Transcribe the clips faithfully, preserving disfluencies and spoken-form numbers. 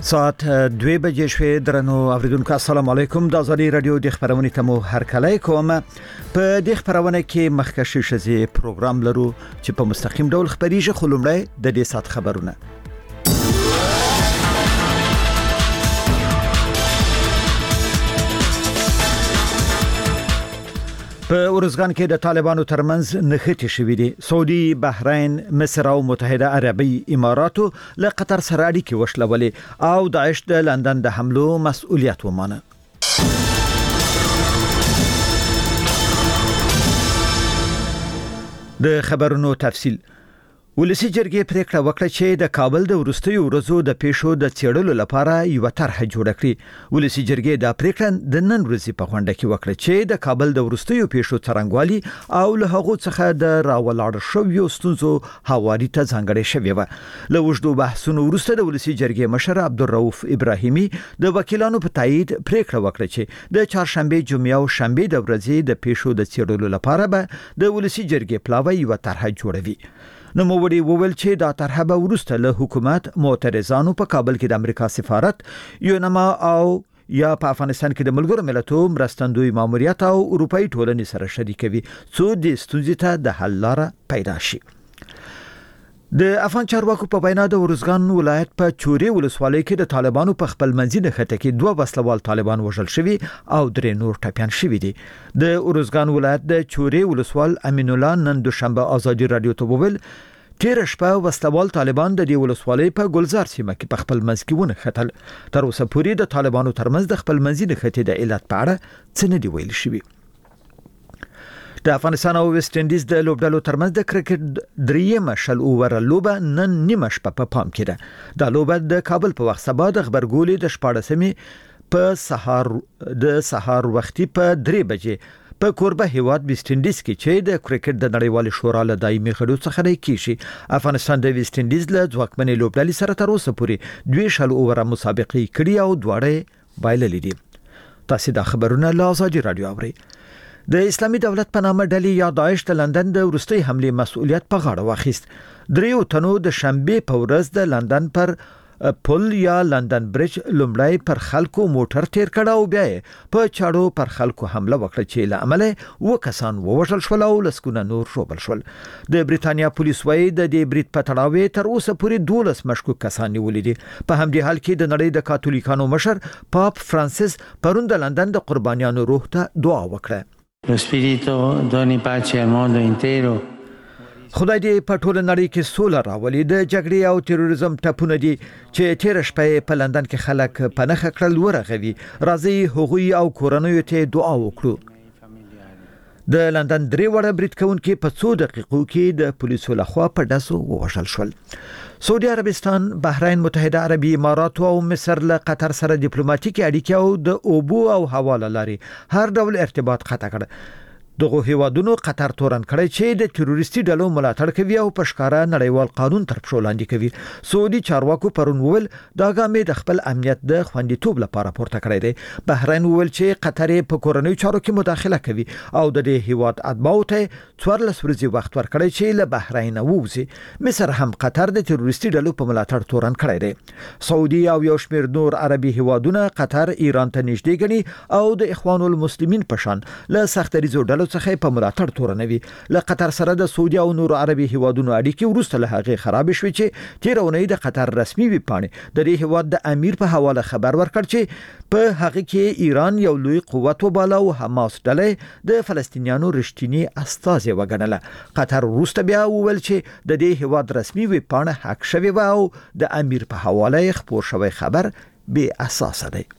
ساعت دوی بجې شوې. درنو اوریدونکو السلام علیکم. د ازادي رادیو د خبرونې تمو هر کله کوم په د خبرونه کې مخکښ شزي پروګرام لرو چې په مستقیم ډول خبريږي. خلومړی د دې سات خبرونه په ارزګان کې د طالبانو ترمنځ نښتې شوې دي. سعودي، بحرین، مصر او متحده عربي اماراتو له قطر سره اړیکې وشلولې او داعش د لندن د حملو مسؤلیت ومانه. د خبرونو تفصیل. ولسی جرګې پریکړه وکړه چې د کابل د ورستیو ورځو د پیښو د څېړلو لپاره یو طرح جوړ کړي. ولسی جرګې د پریکړه د نن ورځې په غونډه کې وکړه چې د کابل د ورستیو پیښو څرنګوالي او له هغو څخه د راولاړ شویو ستونزو حوالی ته ځانګړې شوې و. له وژدو بحثونو وروسته د ولسی جرګې مشر عبدالرؤف ابراهیمي د وکیلانو په تایید پریکړه وکړه چې د چهارشنبه، جمعه او شنبه د ورځې د پیښو د څېړلو لپاره به د ولسی جرګې پلاوی یو طرح جوړوي. نو موړي وویل چې دا طرح به ورسته له حکومت معترضانو په کابل کې د امریکا سفارت، یونما او یا په افغانستان کې د ملګرو ملتونو مرستندوی ماموریت او اروپאי ټولنې سره شریکوي څو د ستونزې ته د حل لاره پیدا شي. د افغان چارواکو په وینا د ورزګان ولایت په چوري ولسوالۍ کې د طالبانو په خپل منځي نښته کې دوه وسلوال طالبان وژل شوي او درې نور ټپيان شوي دي. د ورزګان ولایت د چوري ولسوال امین الله نن دوشنبه ازادي رادیو ته وویل تیر شپه وسلوال طالبان د دې ولسوالۍ په ګلزار سیمه کې په خپل منځ کې ونه ختل. تر اوسه پورې د طالبانو ترمنځ د خپل منځي نښتې د علت په اړه څه نه دی ویل شوی. د افغانستان او ویسټ انډیز د لوبډلو ترمنځ د کرکټ دریمه شل اوور لوبه نن نیمه شپه په پام کې ده. دا لوبه د کابل په وخت سبا د خبرګولې د شپاړسمې په سهار د سهار وختي په درې بجې په کوربه هیواد ویسټ انډیز کې چې د کرکټ د نړیوال شورا له دایمي غړو څخه دی کیږي. افغانستان د ویسټ انډیز له ځواکمنې لوبډلې سره تر اوسه پورې دوه شل اوور مسابقې کړي او دواړه بایللې دي. تاسو د خبرونه له ازادي رادیو اورئ. د اسلامي دولت په نامه ډلې یا داعش د لندن د ورستۍ حمله مسؤلیت په غاړه واخیست. دریو تنو د شنبه په ورځ د لندن پر پل یا لندن برج لومړی پر خلکو موټر تیر کړه او بیا په چاړو پر خلکو حمله وکړه چې له امله و کسان ووژل شول او لسګونه نور ژوبل شول. د بریتانیا پولیس وايي د دې بریټ په تړاو تر اوسه پورې دولس مشکوک کسان نیولې دي. په همدې حال کې د نړۍ د کاتولیکانو مشر پاپ فرانسیس پرون د لندن د قربانیانو روح ته دعا وکړه. Lo spirito doni pace al mondo intero. خدای دې په ټول نړۍ کې سوله راولي. د جګړې او تروریزم ټپونه دي چې تیر شپه په لندن کې خلک په نخښه کړل ورغوي. راځي هغوی او کورنیو ته دعا وکړو. د لندن درې وړه بریټ کوونکي په څو دقیقو کې د پولیسو لخوا په داسو ووژل شول. سعودي عربستان، بحرین، متحده عربي امارات او مصر له قطر سره ډیپلوماټیکي اړیکې او د اوبو او حواله لاري هر ډول ارتباط قطع کړ. دغه هیوادونو قطر تورن کړی چې د تروریستي ډلو ملاتړ کوي او په ښکارا نړیوال قانون تر پښو لاندې کوي. سعودي چارواکو پرون وویل دا ګامې د خپل امنیت د خوندیتوب لپاره پورته کړی دی. بحرین وویل چې قطر په کورنیو چارو کې مداخله کوي او د دې هیواد اتباعو ته څوارلس ورځې وخت ورکړی چې له بحرین ووځي. مصر هم قطر د تروریستي ډلو په ملاتړ تورن کړی دی. سعودي او یو شمېر نور عربي هیوادونه قطر ایران ته نږدې ګڼي او د اخوان المسلمین په شان له سختریزو ډلو څخه په ملاتړ تورنوي. له قطر سره د سعودي او نور عربي هیوادونو اړیکې وروسته له هغه خراب شوې چې تیر اونۍ د قطر رسمي ویبپاڼې د دې هیواد د امیر په حواله خبر ورکړ چې په هغه کې ایران یو لوی قوت وباله او حماس ډلې د فلسطینیانو رښتینی استازي وګڼله. قطر وروسته بیا وویل چې د دې هیواد رسمي ویبپاڼه حق شوی و او د امیر په حواله خبر شوی خبر بې اساس دی.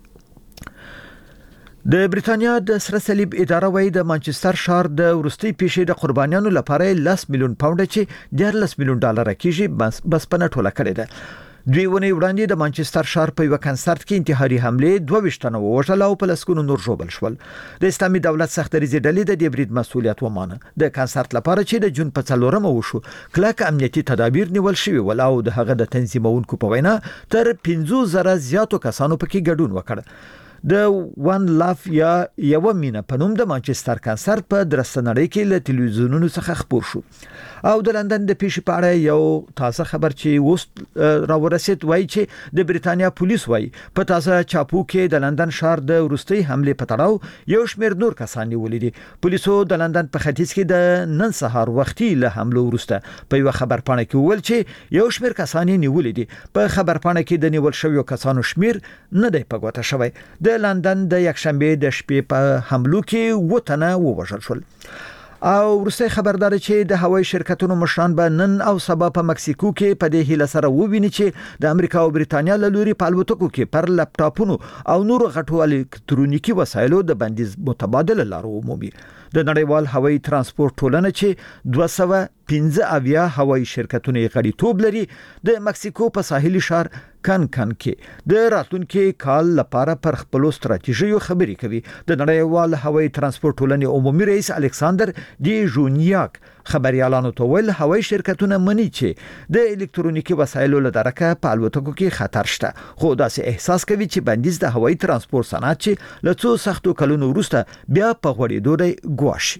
د بریتانیا د سره صلیب اداره وايي د مانچستر ښار د ورستۍ پیښې د قربانیانو لپاره لس میلیون پاونډ چې دیارلس میلیون ډالر کېږي بس بس په نټوله کړی ده. دوی ونی وړاندې د مانچستر ښار په یو کنسرت کې انتحاري حمله دوه ویشتنه ووژل او په لسګونو نور ژوبل شول. د اسلامي دولت سختریزې ډلې د دې برید مسؤلیت ومانه. د کنسرت لپاره چې د جون په څلورمه وشو کلک امنیتي تدابیر نیول شوي ول او د هغه د تنظیمونکو په وینا تر پنځه زره زیاتو کسانو پکې ګډون وکړ. د وان لاف یا یو مینه په نوم د مانچستر کنسرت په درستنړۍ کې له تلویزیونونو څخه خبر شو. او د لندن د پیښې په اړه یو تازه خبر چې اوس راورسید وایي چې د بریتانیا پولیس وایي په تازه چاپو کې د لندن ښار د وروستي حمله په تړاو یو شمېر نور کسان نیولي دي. پولیسو د لندن په ختیځ کې د نن سهار وختي له حمله وروسته په یو خبرپاڼه کې وویل چې یو شمېر کسان نیولي دي. په خبرپاڼه کې د نیول شویو کسانو شمېر نه دی په ګوته شوی. د لندن د یکشنبه د شپې په حملو کې و تنه ووژل شول. او ورسته خبردار چې د هوایي شرکتونو مشران به نن او سبا په مکسیکو کې په دې هیله سره وویني چې د امریکا او بریتانیا له لوري په الوتکو کې پر لپټاپونو او نورو غټو الکترونیکي وسایلو د بندیز متبادل لارو عمومي. د نړیوال هوایي ترانسپورت ټولنه چې دوه سوه پنځه اویا هوایي شرکتونه غړیتوب لري د مکسیکو په ساحلي ښار کانکن کې د راتلونکي کال لپاره پر خپل ستراتیژیو خبرې کوي. د نړیوال هوایي ترانسپورت ټولنې عمومي رئیس الکساندر دی ژونیاک خبريالانو ته ویل هوایي شرکتونه مني چې د الکترونیکي وسایلو له درکه په الوتکو کې خطر شته، خو داسې احساس کوي چې بندیز د هوایي ترانسپورت صنعت چې له څو سختو کلونو وروسته بیا په غوړېدو دی ګواښي.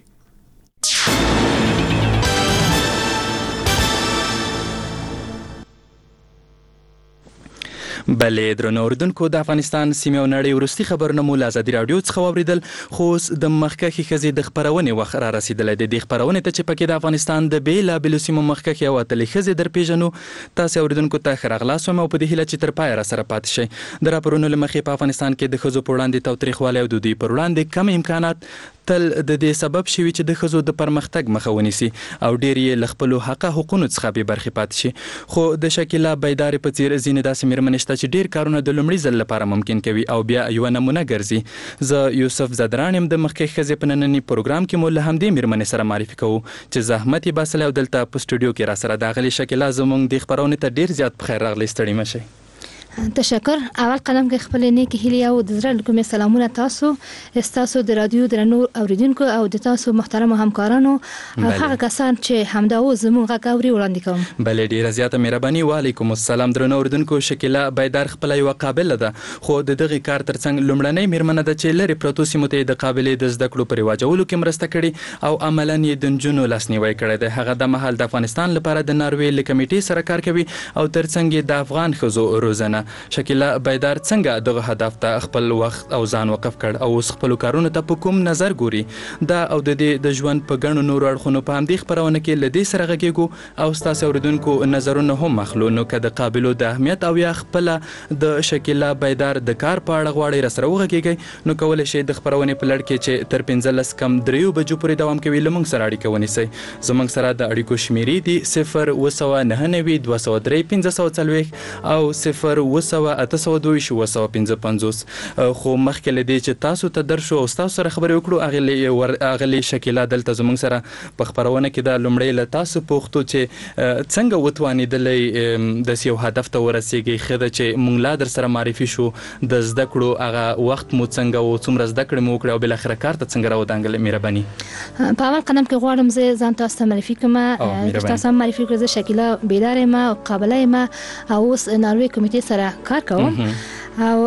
بلې درنو اوریدونکو د افغانستان سیمې او نړۍ وروستي خبرونه مو له ازادي راډیو څخه واوریدل، خو اوس د مخکښې ښځې د خپرونې وخت را رسېدلی دی. دې خپرونې ته چې پکې د افغانستان د بېلابېلو سیمو مخکښې او اتلې ښځې در پېژنو، تاسې اوریدونکو ته ښه راغلاست وایم او په دې هیله چې تر پایه راسره پاتې شئ. د راپورونو له مخې په افغانستان کې د ښځو په وړاندې تاوتریخوالی او د دوی پر وړاندې کم امکانات تل د دې سبب شوي چې د ښځو د پرمختګ مخه ونیسي او ډېر یې له خپلو حقه حقونو څخه بې برخې پاتې شي. خو د شکیلا بیدارې په څېر ځینې داسې مېرمنې شته چې ډېر کارونه د لومړي ځل لپاره ممکن کوي او بیا یوه نمونه ګرځي. زه یوسف زدران یم. د مخکښې ښځې په ننني پروګرام کې مو له همدې مېرمنې سره معرفي کوو چې زحمت یې باسلی او دلته په سټوډیو کې راسره داغلې. شکیلا زموږ دې خپرونې ته ډېر زیات په خیر راغلی، ستړي مه شئ. تشکر. اول قدم کې خپل نیکی هیلې او د زړه له کومې سلامونه تاسو استاسو د رادیو درنو اوریدونکو او د تاسو محترمو همکارانو او هغه کسان چې همدا اوس زموږ غږ اوري وړاندې کوم. بلې ډېره زیاته مهرباني. وعلیکم السلام. درنو اوریدونکو، شکیلا بیدار خپله یوه قابله ده، خو د دغې کار ترڅنګ لومړنۍ مېرمنه ده چې لرې پرتو سیمو ته یې د قابلې د زده کړو په رواجولو کې مرسته کړې او عملاً یې د نجونو لاسنیوی کړی دی. هغه د مهال د افغانستان لپاره د ناروې له کمیټې سره کار کوي او ترڅنګ یې د افغان ښځو روزنه. شکیلا بیدار څنګه دغه هدف ته خپل وخت او ځان وقف کړ او اوس خپلو کارونو ته په کوم نظر ګوري؟ دا او د دې د ژوند په ګڼو نورو اړخونو په همدې خپرونه کې له دې سره غږېږو او ستاسې اوریدونکو نظرونه هم اخلو. نو که د قابلو د اهمیت او یا خپله د شکیلا بیدار د کار په اړه غواړئ راسره وغږېږئ، نو کولی شئ د خپرونې په لړ کې چې تر پنځلس کم دریو بجو پورې دوام کوي له موږ سره اړیکه ونیسئ. زموږ سره د اړیکو شمیرې دي صفر اوه سوه نهه نوي دوه سوه درې پنځه سوه څلوېښت او صفر اوه سوه اته سوه دوه ویشت اوه سوه پنځه پنځوس. خو مخکې له دې چې تاسو ته درشو او ستاسو سره خبرې وکړو، اغلې شکیلا دلته زموږ سره په خپرونه کې دا لومړی له تاسو پوښتو چې څنګه وتوانېدلی داسې یو هدف ته ورسېږئ؟ ښه ده چې موږ لا در سره معرفي شو، د زده کړو هغه وخت مو څنګه و، څومره زده کړې مو وکړې او بالاخره کار ته څنګه راودانګلې؟ مهرباني. په اول قدم کې غواړم زه ځان تاسو ته معرفي کړم. تاسو هم معرفي کړئ. زه شکیلا بیدار یم او قابله یم او اوس ناروې کمیټې سره کار کوم او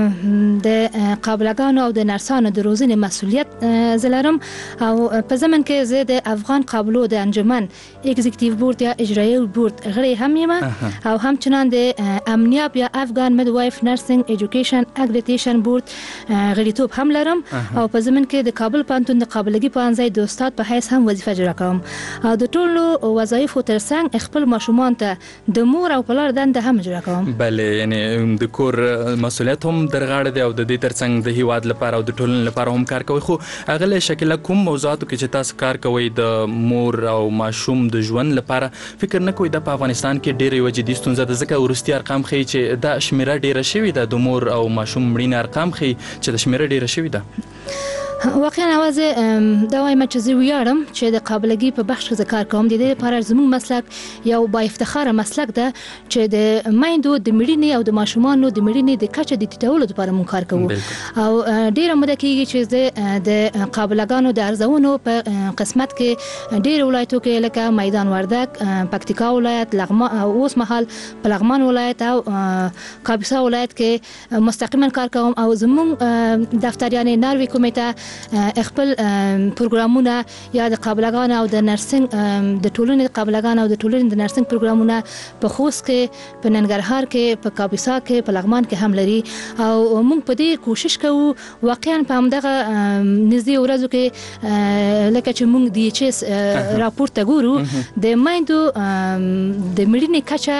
د قابلګانو او د نرسانو د روزنې مسؤلیت زه لرم او په زمن کې زه د افغان قابلو د انجمن اگزیکټیو بورډ یا اجرایي بورډ غړی هم یم او همچنان د امنیاب یا افغان میډوایف نرسینګ ایجوکیشن اکریډیټیشن بورډ غړیتوب هم لرم او په زمن کې د کابل پوهنتون د قابلګي پوهنځي د استاد په حیث هم وظیفه جوړه کوم او د ټولو وظایفو ترڅنګ خپل ماشومان ته د مور او پلار دنده هم جوړه کوم. بله، یعنی د کور مسؤلیت هم در غاړه دی او د دې ترڅنګ د هیواد لپاره او د ټولنې لپاره هم کار کوي. خو اغلی شکیلا کوم موضوعاتو کې چې تاسو کار کوئ د مور او ماشوم د ژوند لپاره فکر نه کوئ دا په افغانستان کې ډېره یوه جدي ستونزه ده؟ ځکه وروستي ارقام ښیي چې دا شمېره ډېره شوې ده، د مور او ماشوم مړینې ارقام ښیي چې د شمېره ډېره شوې ده. واقعا اوازه دا وایم چې زه ویاړم چې د قابلګي په بخش کې کار کوم. د دې لپاره زموږ مسلک یو با افتخار مسلک ده چې د مایندو د مړینې او د ماشومانو د مړینې د کچه د ټیټولو لپاره موږ کار کوو. او ډیره موده کېږي چې د قابلګانو د ارزونو په قسمت کې ډیر ولایتو کې لکه میدان وردک، پکتیکا ولایت، لغمان، اوس مهال په لغمان ولایت او کاپیسا ولایت کې مستقیما کار کوم. او زموږ دفتریان ناروی کمیټه خپل پروګرامونه یا د قابلګان او د نرسنګ د ټولنې قابلګان او د ټولنې د نرسنګ پروګرامونه په خوست کې، په ننګرهار کې، په کاپیسا کې، په لغمان کې هم لري. او موږ په دې کوشش کوو واقعا په همدغه نږدې ورځو کې لکه چې موږ د ایچ اس راپور ته ګورو د مایندو د مړینې کچه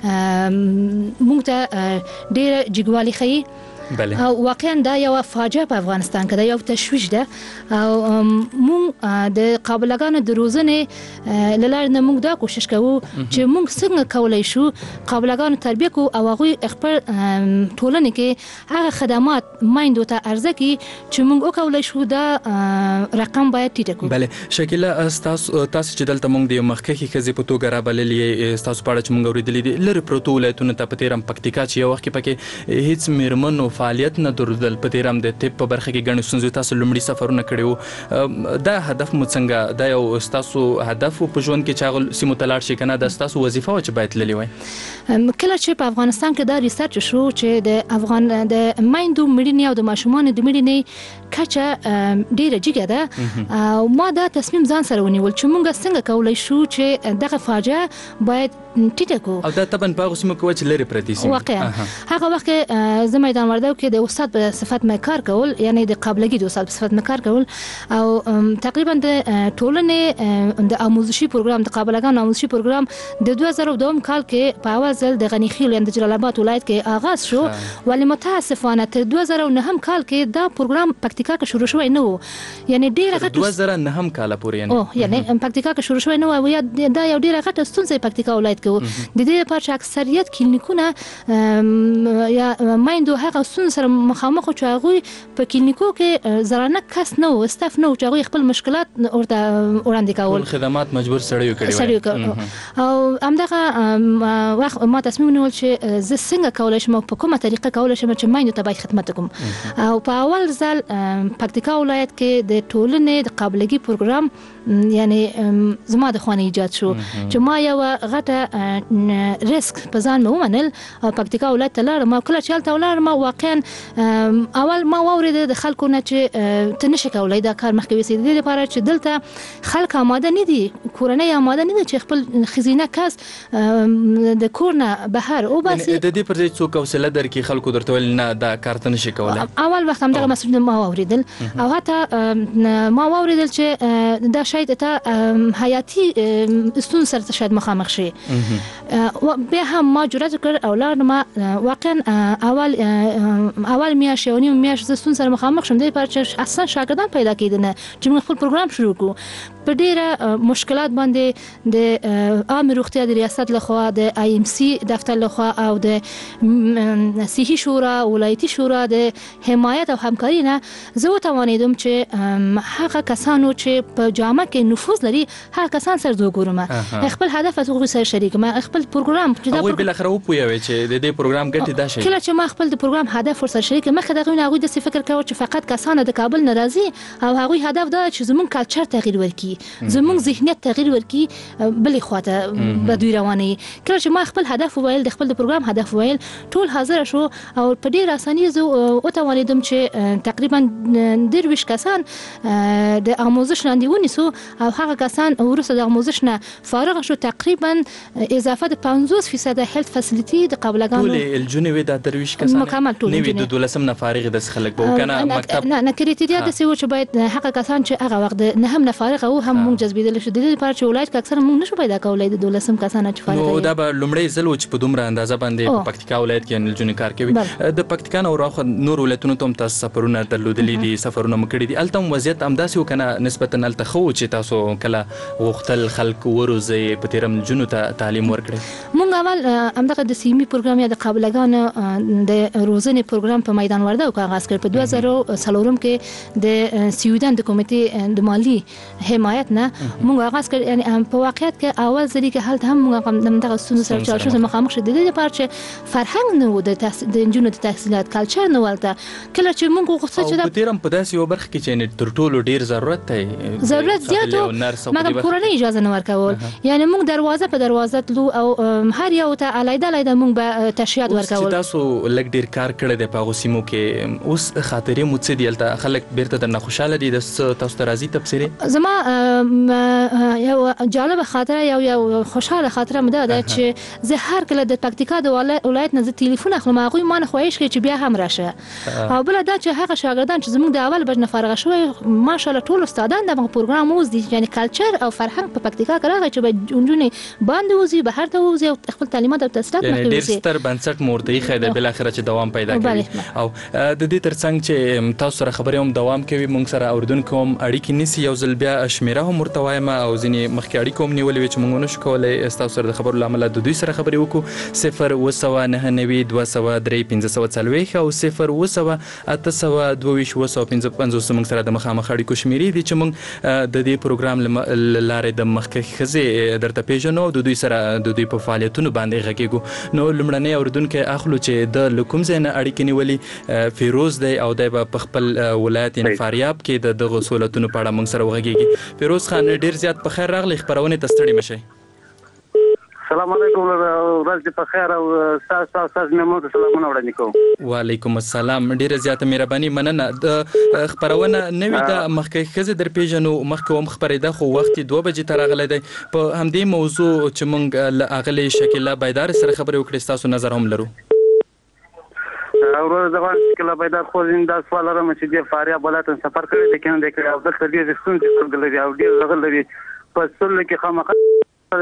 موږ ته ډېره جګوالی ښیي. بله. او واقعا دا یو فاجعه په افغانستان کې دا یو تشویش ده. او موږ د قابلګانو د روزنې لپاره نه موږ دا کوشش کوو چې موږ څنګه کولای شو قابلګانو تربیه کو او هغه خپل ټولنې کې هغه خدمات مایندو ته ارزه کی چې موږ وکولای شو دا رقم باید ټیټ کړو. بله شکیله تاسو تاسو چې دلته موږ د مخکې خزې په توګه رابللې تاسو په اړه چې موږ اوریدلې دي لری پروتو ولایتونه ته په تیرم پکتیکا چې یو وخت پکې هیڅ میرمنو فعالیت نه درلودل په تیرم د طب په برخه کې ګڼ ستونزې تاسو لومړی سفرونه کړیو. دا هدف مو څنګه دا یو تاسو هدف په ژوند کې چاغل سیمو تلاړ شي کنه دا تاسو وظیفه و چې باید للی وای. کله چې په افغانستان کې دا ریسرچ شو چې د افغان د مایندو مړینې او د ماشومانو د مړینې کچه ډیره جګه ده او ما دا تصمیم ځان سره ونیول چې موږ څنګه کولای شو چې دغه فاجعه باید ټیټه کو. او دا طبعا په سیمو کې چې لري پرتی سیمه واقعا هغه وخت کې زه میدان وردګ کې د استاد په صفت مې کار کول یعنی د قابلګي د استاد په صفت مې کار کول او تقریبا د ټولنې د آموزشي پروګرام د قابلګانو آموزشي پروګرام د دوه زره دوه کال کې په اول ځل د غنی خیل د جلال آباد ولایت کې آغاز شو. ولی متاسفانه تر دوه زره نه کال کې دا پروګرام پکتیکا کې شروع شوی نه و. یعنی ډیره غټه دوه زره نه کال پورې یعنی او یعنی پکتیکا کې شروع شوی نه و. دا یو ډیره غټه ستونزه پکتیکا ولایت کې و. د دې لپاره چې اکثریت کلینیکونه یا مایندو هغه ستونزې سره مخامخ او چې هغه په کلینیکو کې زرانه کس نه و استاف نه و چې هغه خپل مشکلات ورته وړاندې کول خدمات مجبور سړیو کړی او همدغه وخت ما تصمیم ونیول چې زه څنګه کولای شم په کومه طریقه کولای شم چې مایندو ته باید خدمت وکړم. او په اول ځل پکتیکا ولایت کې د ټولنې د قابلګي پروګرام یعنی زما د خوانې ایجاد شو چې ما یو غټه ریسک په ځان مې ومنل او پکتیکا ولایت ته لاړم. کله چې هلته ولاړم واقعا اول ما واورید د خلکو نه چې ته نشې کولی دا کار مخکې وسې. د دې لپاره چې دلته خلک آماده نه دي، کورنۍ آماده نه دي چې خپل ښځینه کس د کور نه بهر وباسي. د دې پر ځای څوک حوصله درکړي خلکو درته ویل نه دا کار ته نشې کولی؟ اول وخت همدغه مسؤلیت ما واوریدل او حتی ما واوریدل چې دا شاید ته حیاتي ستونزې سره شاید مخامخ شي. بیا هم ما جرأت وکړ او لاړم. واقعا اول اول میاشت یو نیم میاشت زه ستونزې سره مخامخ شوم. د دې لپاره چې اصلا شاګردان پیدا کېدل نه چې موږ خپل پروګرام شروع کړو. په ډېره مشکلات باندې د عامه روغتیا د ریاست لخوا د آی ایم سی دفتر لخوا او د صحي شورا ولایتي شورا د حمایت او همکاري نه زه وتوانېدم چې هغه کسانو چې په جامعه کې نفوذ لري هغه کسان سره زه وګورم، خپل هدف هغوی سره شریک کړم، خپل پروګرام چې دا هغوی بالاخره وپوهوي چې د دې پروګرام ګټې دا شي. کله چې ما خپل د پروګرام هدف ورسره شریک کړم مخکې د هغوی نه هغوی داسې فکر کوي چې فقط کسان د کابل نه راځي او هغوی هدف دا چې زموږ کلچر تغییر ورکړي، زموږ ذهنیت تغییر ورکړي، بلې خواته به دوی روانوي. کله چې ما خپل هدف وویل، د خپل د پروګرام هدف وویل، ټول حاضر شو او په ډېر اسانۍ زه وتوانېدم چې تقریبا درویشت کسان د آموزش لاندې ونیسو او هغه کسان وروسته د آموزش نه فارغ شو. تقریبا اضافه د پنځوس فیصد هیلث فسیلیټي د قابلګانو ټول الجونې وې د درویشت کسان مکمل ټول نوی د دولسم نه فارغ د خلک به کنه مکتب نه نه کریټیریا د سی و چې باید هغه کسان چې هغه وخت نه هم نه فارغ او هم مونږ جذبیدل شو. د دې لپاره چې ولایت کې اکثر مونږ نشو پیدا کولای د دولسم کسان چې فارغ نو دا به لومړی ځل و چې په دومره اندازه باندې په پکتیکا ولایت کې الجونې کار کوي. د پکتیکا نو راخه نور ولایتونو ته هم تاسو سفرونه درلودلې دي، سفرونه مکړي دي، الته وضعیت همداسې وکنه نسبتا الته خو چې تاسو کله وختل خلک وروزي په تیرم جنو ته تعلیم ورکړي؟ مونږ اول همدغه د سیمي پروګرام یا د قابلګانو د روزنې لومړنی پروګرام په میدان ورده او آغاز کړ په دوه زره څلورم کې د سویډن د کمیټې د مالی حمایت نه موږ آغاز کړ. یعنی په واقعیت کې اول ځل کې هلته هم موږ دغه ستونزې سره چارچو سره مخامخ شو. د دې لپاره چې فرهنګ نه و د د انجونو د تحصیلات کلچر نه ولته کله چې موږ غوښتل چې دا په تیرم په داسې یو برخه کې چې تر ټولو ډیر ضرورت دی ضرورت زیات و مګر کورنۍ اجازه نه ورکول. یعنی موږ دروازه په دروازه تلو او هر یو ته علیده علیده موږ به تشهیات ورکول. تاسو لګ ډیر کار کړی دی په غوسیمو کې اوس خاطرې مو څه دی الته خلک بیرته درنه خوشاله دي د تاسو ته راځي تبصره زما یو جالب خاطره یو یو خوشاله خاطره مده ده چې زه هر کله د پکتیکا د ولایت نه ټلیفون اخلم هغه ما نه خوښ کی چې بیا هم راشه او بل دا چې هغه شاګردان چې زموږ د اول بجنه فارغ شوی ماشاءالله ټول استادان د پروګرام اوس دي یعنی کلچر او فرهنګ په پکتیکا کې راغی چې به جونجونی باندې وزي بهر ته وزي او خپل تعلیمات او تحصیلات مخکې وزي. ډېر ستر بنسټ مورته خیده بل اخر چې دوام پیدا کوي او د دې ترڅنګ چې تاسو سره خبرې هم دوام کوي موږ سره اوردونکو هم اړیکې نسی یو ځل بیا شمیره هم مرتوایمه او ځینې مخکې اړیکې هم نیولې چې موږ نشو کولای تاسو سره د خبرو لامل د دوی سره خبرې وکړو. صفر وسوه نه نوي دوه سوه درې پنځه سوه څلوېښت او صفر وسوه اته سوه دوه ویشت اووه سوه پنځه پنځوس موږ سره د مخامخ اړیکو شمیرې دي چې موږ د دې پروګرام له لارې د مخکې ښځې درته پیژنو او د دوی سره د دوی په فعالیتونو باندې غږیږو. نو لومړنی اورېدونکی اخلو چې د له کوم ځای نه اړیکې نیولي فیروز دی او دی به په خپل ولایت یعنې فاریاب کې د دغو سهولتونو په اړه موږ سره وغږیږي. فیروز خان ډېر زیات په خیر راغلی خپرونې ته ستړي مشئ. السلام علیکم ورځ دې په خیر او تاسو تاسو مې مو سلامونه وړاندې کوم. وعلیکم السلام ډیره زیاته مهرباني مننه. د خبرونه نوې د مخکې ښځې در پیژنو مخکې هم خبرېده خو وخت دوه بجې ته راغلی دی په همدې موضوع چې موږ له اغلې شکیله بیدار سره خبرې وکړې ستاسو نظر هم لرو. ورور زغان شکیله بیدار خو زین دا سوال لرم چې د فاریاب ولایت سفر کړی دی کنه د کړه او د ډېر ستونزې لري او ډېر زغل لري په سل کې خامخا او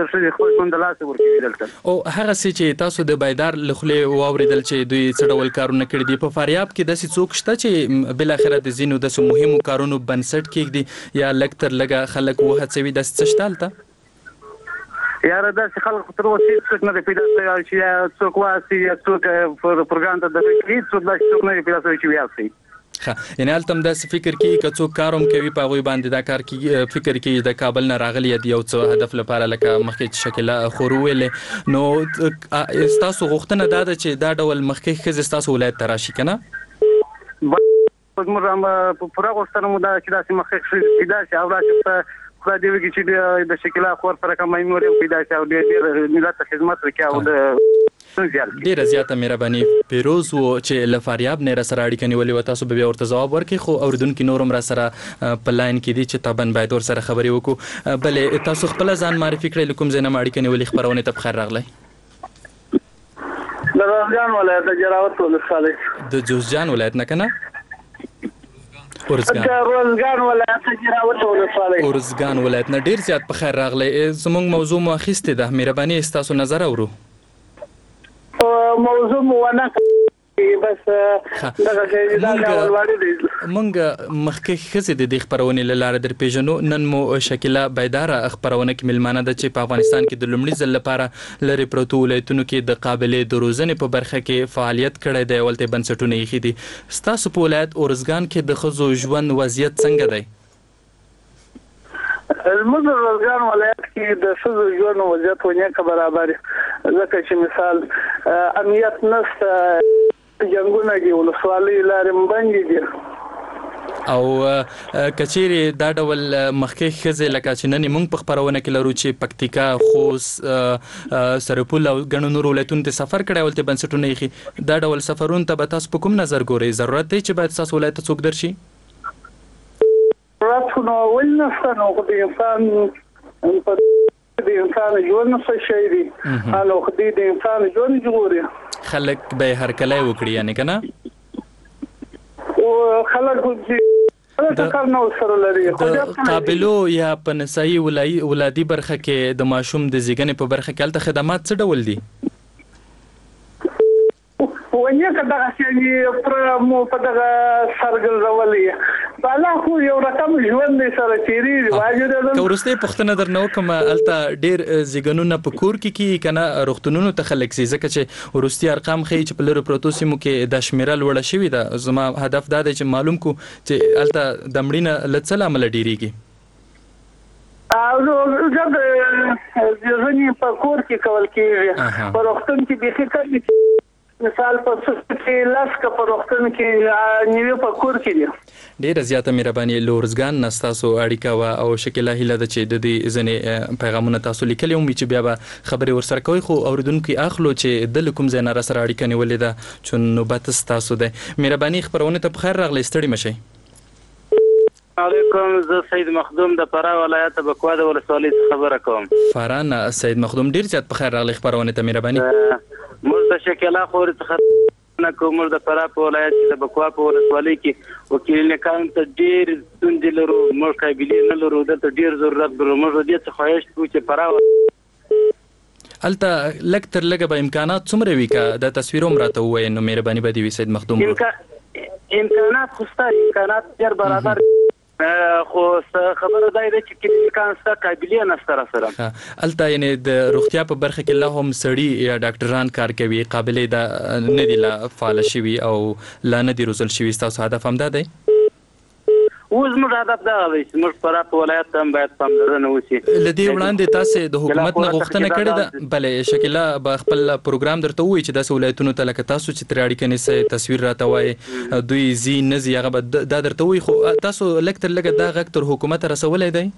هغه څه چې تاسو د بیدار لخلې واوریدل چې دوی څه ډول کارونه کړی دي په فاریاب کې داسې څوک شته چې بل اخره د زینو د مهمو کارونو بنسټ کېږدي یا لکتر لګه خلک وهڅوي داسې څه شته هلته؟ یاره داسې خلک تر اوسه هېڅ نه دی پیدا شوی چې څوک واسي یا څوک پروګرام ته دغه کړي څوک داسې څوک نه دی پیدا شوی چې ویاسي. ښه یعنې هلته هم داسې فکر کوي که څوک کار هم کوي په هغوی باندې دا کار کوي فکر کوي د کابل نه راغلي د یو څه هدف لپاره لکه مخکې چې شکیله خور وویلې نو ستاسو غوښتنه دا ده چې دا ډول مخکې ښځې ستاسو ولایت ته راشي که نه؟ زموږ پوره غوښتنه مو دا چې داسې مخکې ښځې پیدا شي او راشي په خدای دې وکړي چې د شکیله خور په رقم مېمور هم پیدا شي او ډېر ملت ته خدمت وکړي او د ډیره زیاته مهرباني. پیروز و چې له فاریاب نه را سره اړیکه نیولې وه تاسو به بیا ورته ځواب ورکړئ خو اورېدونکي نور هم را سره په لاین کې دي چې طبعا باید ور سره خبرې وکړو. بلې تاسو خپله ځان معرفي کړئ له کوم ځای نه م اړیکه نیولې خپرونې ته بخیر راغلی. د جوزجان ولایت د جراوت ولسوالۍ د جوزجان ولایت نه که نه؟ ارزګان ارزګان ولایت جراوت ولسوالۍ ارزګان ولایت نه ډېر زیات په خیر راغلی. زموږ موضوع مو اخیستې ده مهرباني ستاسو نظر اورو. موضوع مو ونه بس دغه چې دا اولوالي دي مونږ مخکې ښځې د دې خپرونې له لارې در پیژنو. نن مو شکیله بیداره خپرونه کې مېلمانه ده چې په افغانستان کې د لومړي ځل لپاره لرې پرتو ولایتونو کې د قابلې د روزنې په برخه کې فعالیت کړی دی ولته بنسټونه یې ایښي دي. ستاسو په ولایت ارزګان کې د ښځو ژوند وضعیت څنګه دی؟ زموږ ارزګان ولایت کې د ښځو ژوند وضعیت ونیکه برابر ځکه چې مثال امنیت نشته جنګونه دي ولسوالۍ لارې مبندې دي او کچېرې دا ډول مخکې ښځې لکه چې نن موږ په خپرونه کې لرو چې پکتیکا خوست سرپل او ګڼو نورو ولایتونو ته سفر کړی ولته بنسټونه ایښي دا ډول سفرونو ته به تاسو په کوم نظر ګورئ؟ ضرورت دی چې باید ستاسو ولایت ته څوک درشي؟ ضرورت نو ولې نشته نو خو د انسان د انسان ژوند څه شی دی نو خدای د انسان ژوند ژغوري خلک به هرکلی وکړي یعنې که نه؟ او خلک د قابلو یا په نسایي ولادي برخه کې د ماشوم د زیږنې په برخه کې هلته خدمات څه ډول دي؟ ونیکه دغه چې پر مو په دغه سرګرځولې بالا خو یو رقم ژوند دی سره تیریږي واجب ده. که ورسته پښتنه درنه وکم الته ډیر زیګنونه په کور کې کی کنه روغتونونو ته خلک سي ځکه چې ورستي ارقام خي چې په لری پروتو سیمو کې د شمیره لوړه شوې ده. زما هدف دا دی چې معلوم کو چې الته د مړینه لڅل عمل ډیریږي. او زه د ځینې په کور کې کول کېږي په روغتون کې به فکر مثال په څه لاس کا په روغتون کې نیو په کور کې دي. ډیره زیاته مهرباني لورزګان نستاسو اړیکه وا او شکل هیله د چې د دې ځنې پیغامونه تاسو لیکلي ومي چې بیا به خبري ورسره کوي خو اوریدونکو اخلو چې د کوم ځای نه سره اړیکه نیولې ده چې نوبت تاسو ده. مهرباني خبرونه ته بخیر راغلی ستړي مشي. علیکم زه سید مخدوم د فراه ولایت بکوا د ولسوالۍ خبره کوم. فران سید مخدوم ډیر زیات بخیر راغلی خبرونه ته مهرباني. موږ د شکلا خوري څخه نه کوم د فراه په ولایت د بکوا په ولسوالۍ کې وکیل نکان ته ډیر ستونزې لرو. موږ قابلیت نه لرو د ډیر ضرورت لرو. موږ دې څه خواهش کوو چې فراه الته لک تر لګه به امکانات څومره وي کا د تصویروم راته وای نو مهرباني به دی سید مخدوم. امکانات خو ستاسو امکانات ډیر برابر خو خبره دا ده چې کلینیکان سره قابلیت نشته سره الته یعنی د روغتیا په برخه کې لا هم سړي یا ډاکټران کار کوي قابلیت دا نه دی لا فعال شوی او لا نه دی روزل شوی. تاسو هدف هم دا دی؟ اوس موږ هدف دا دی چې موږ فراه په ولایت هم باید پاملرنه وشي. لدی وړاندې تاسو د حکومت نه غوښتنه کړې ده بلې شکله به خپل پروګرام درته وایي چې د ولایتونو ته لکه تاسو چې تر اړیکه نه تصویر راته وایي دوی زی نه زی هغه دا درته وایي خو تاسو لکتر لګه دا غږ تر حکومت رسولای دی؟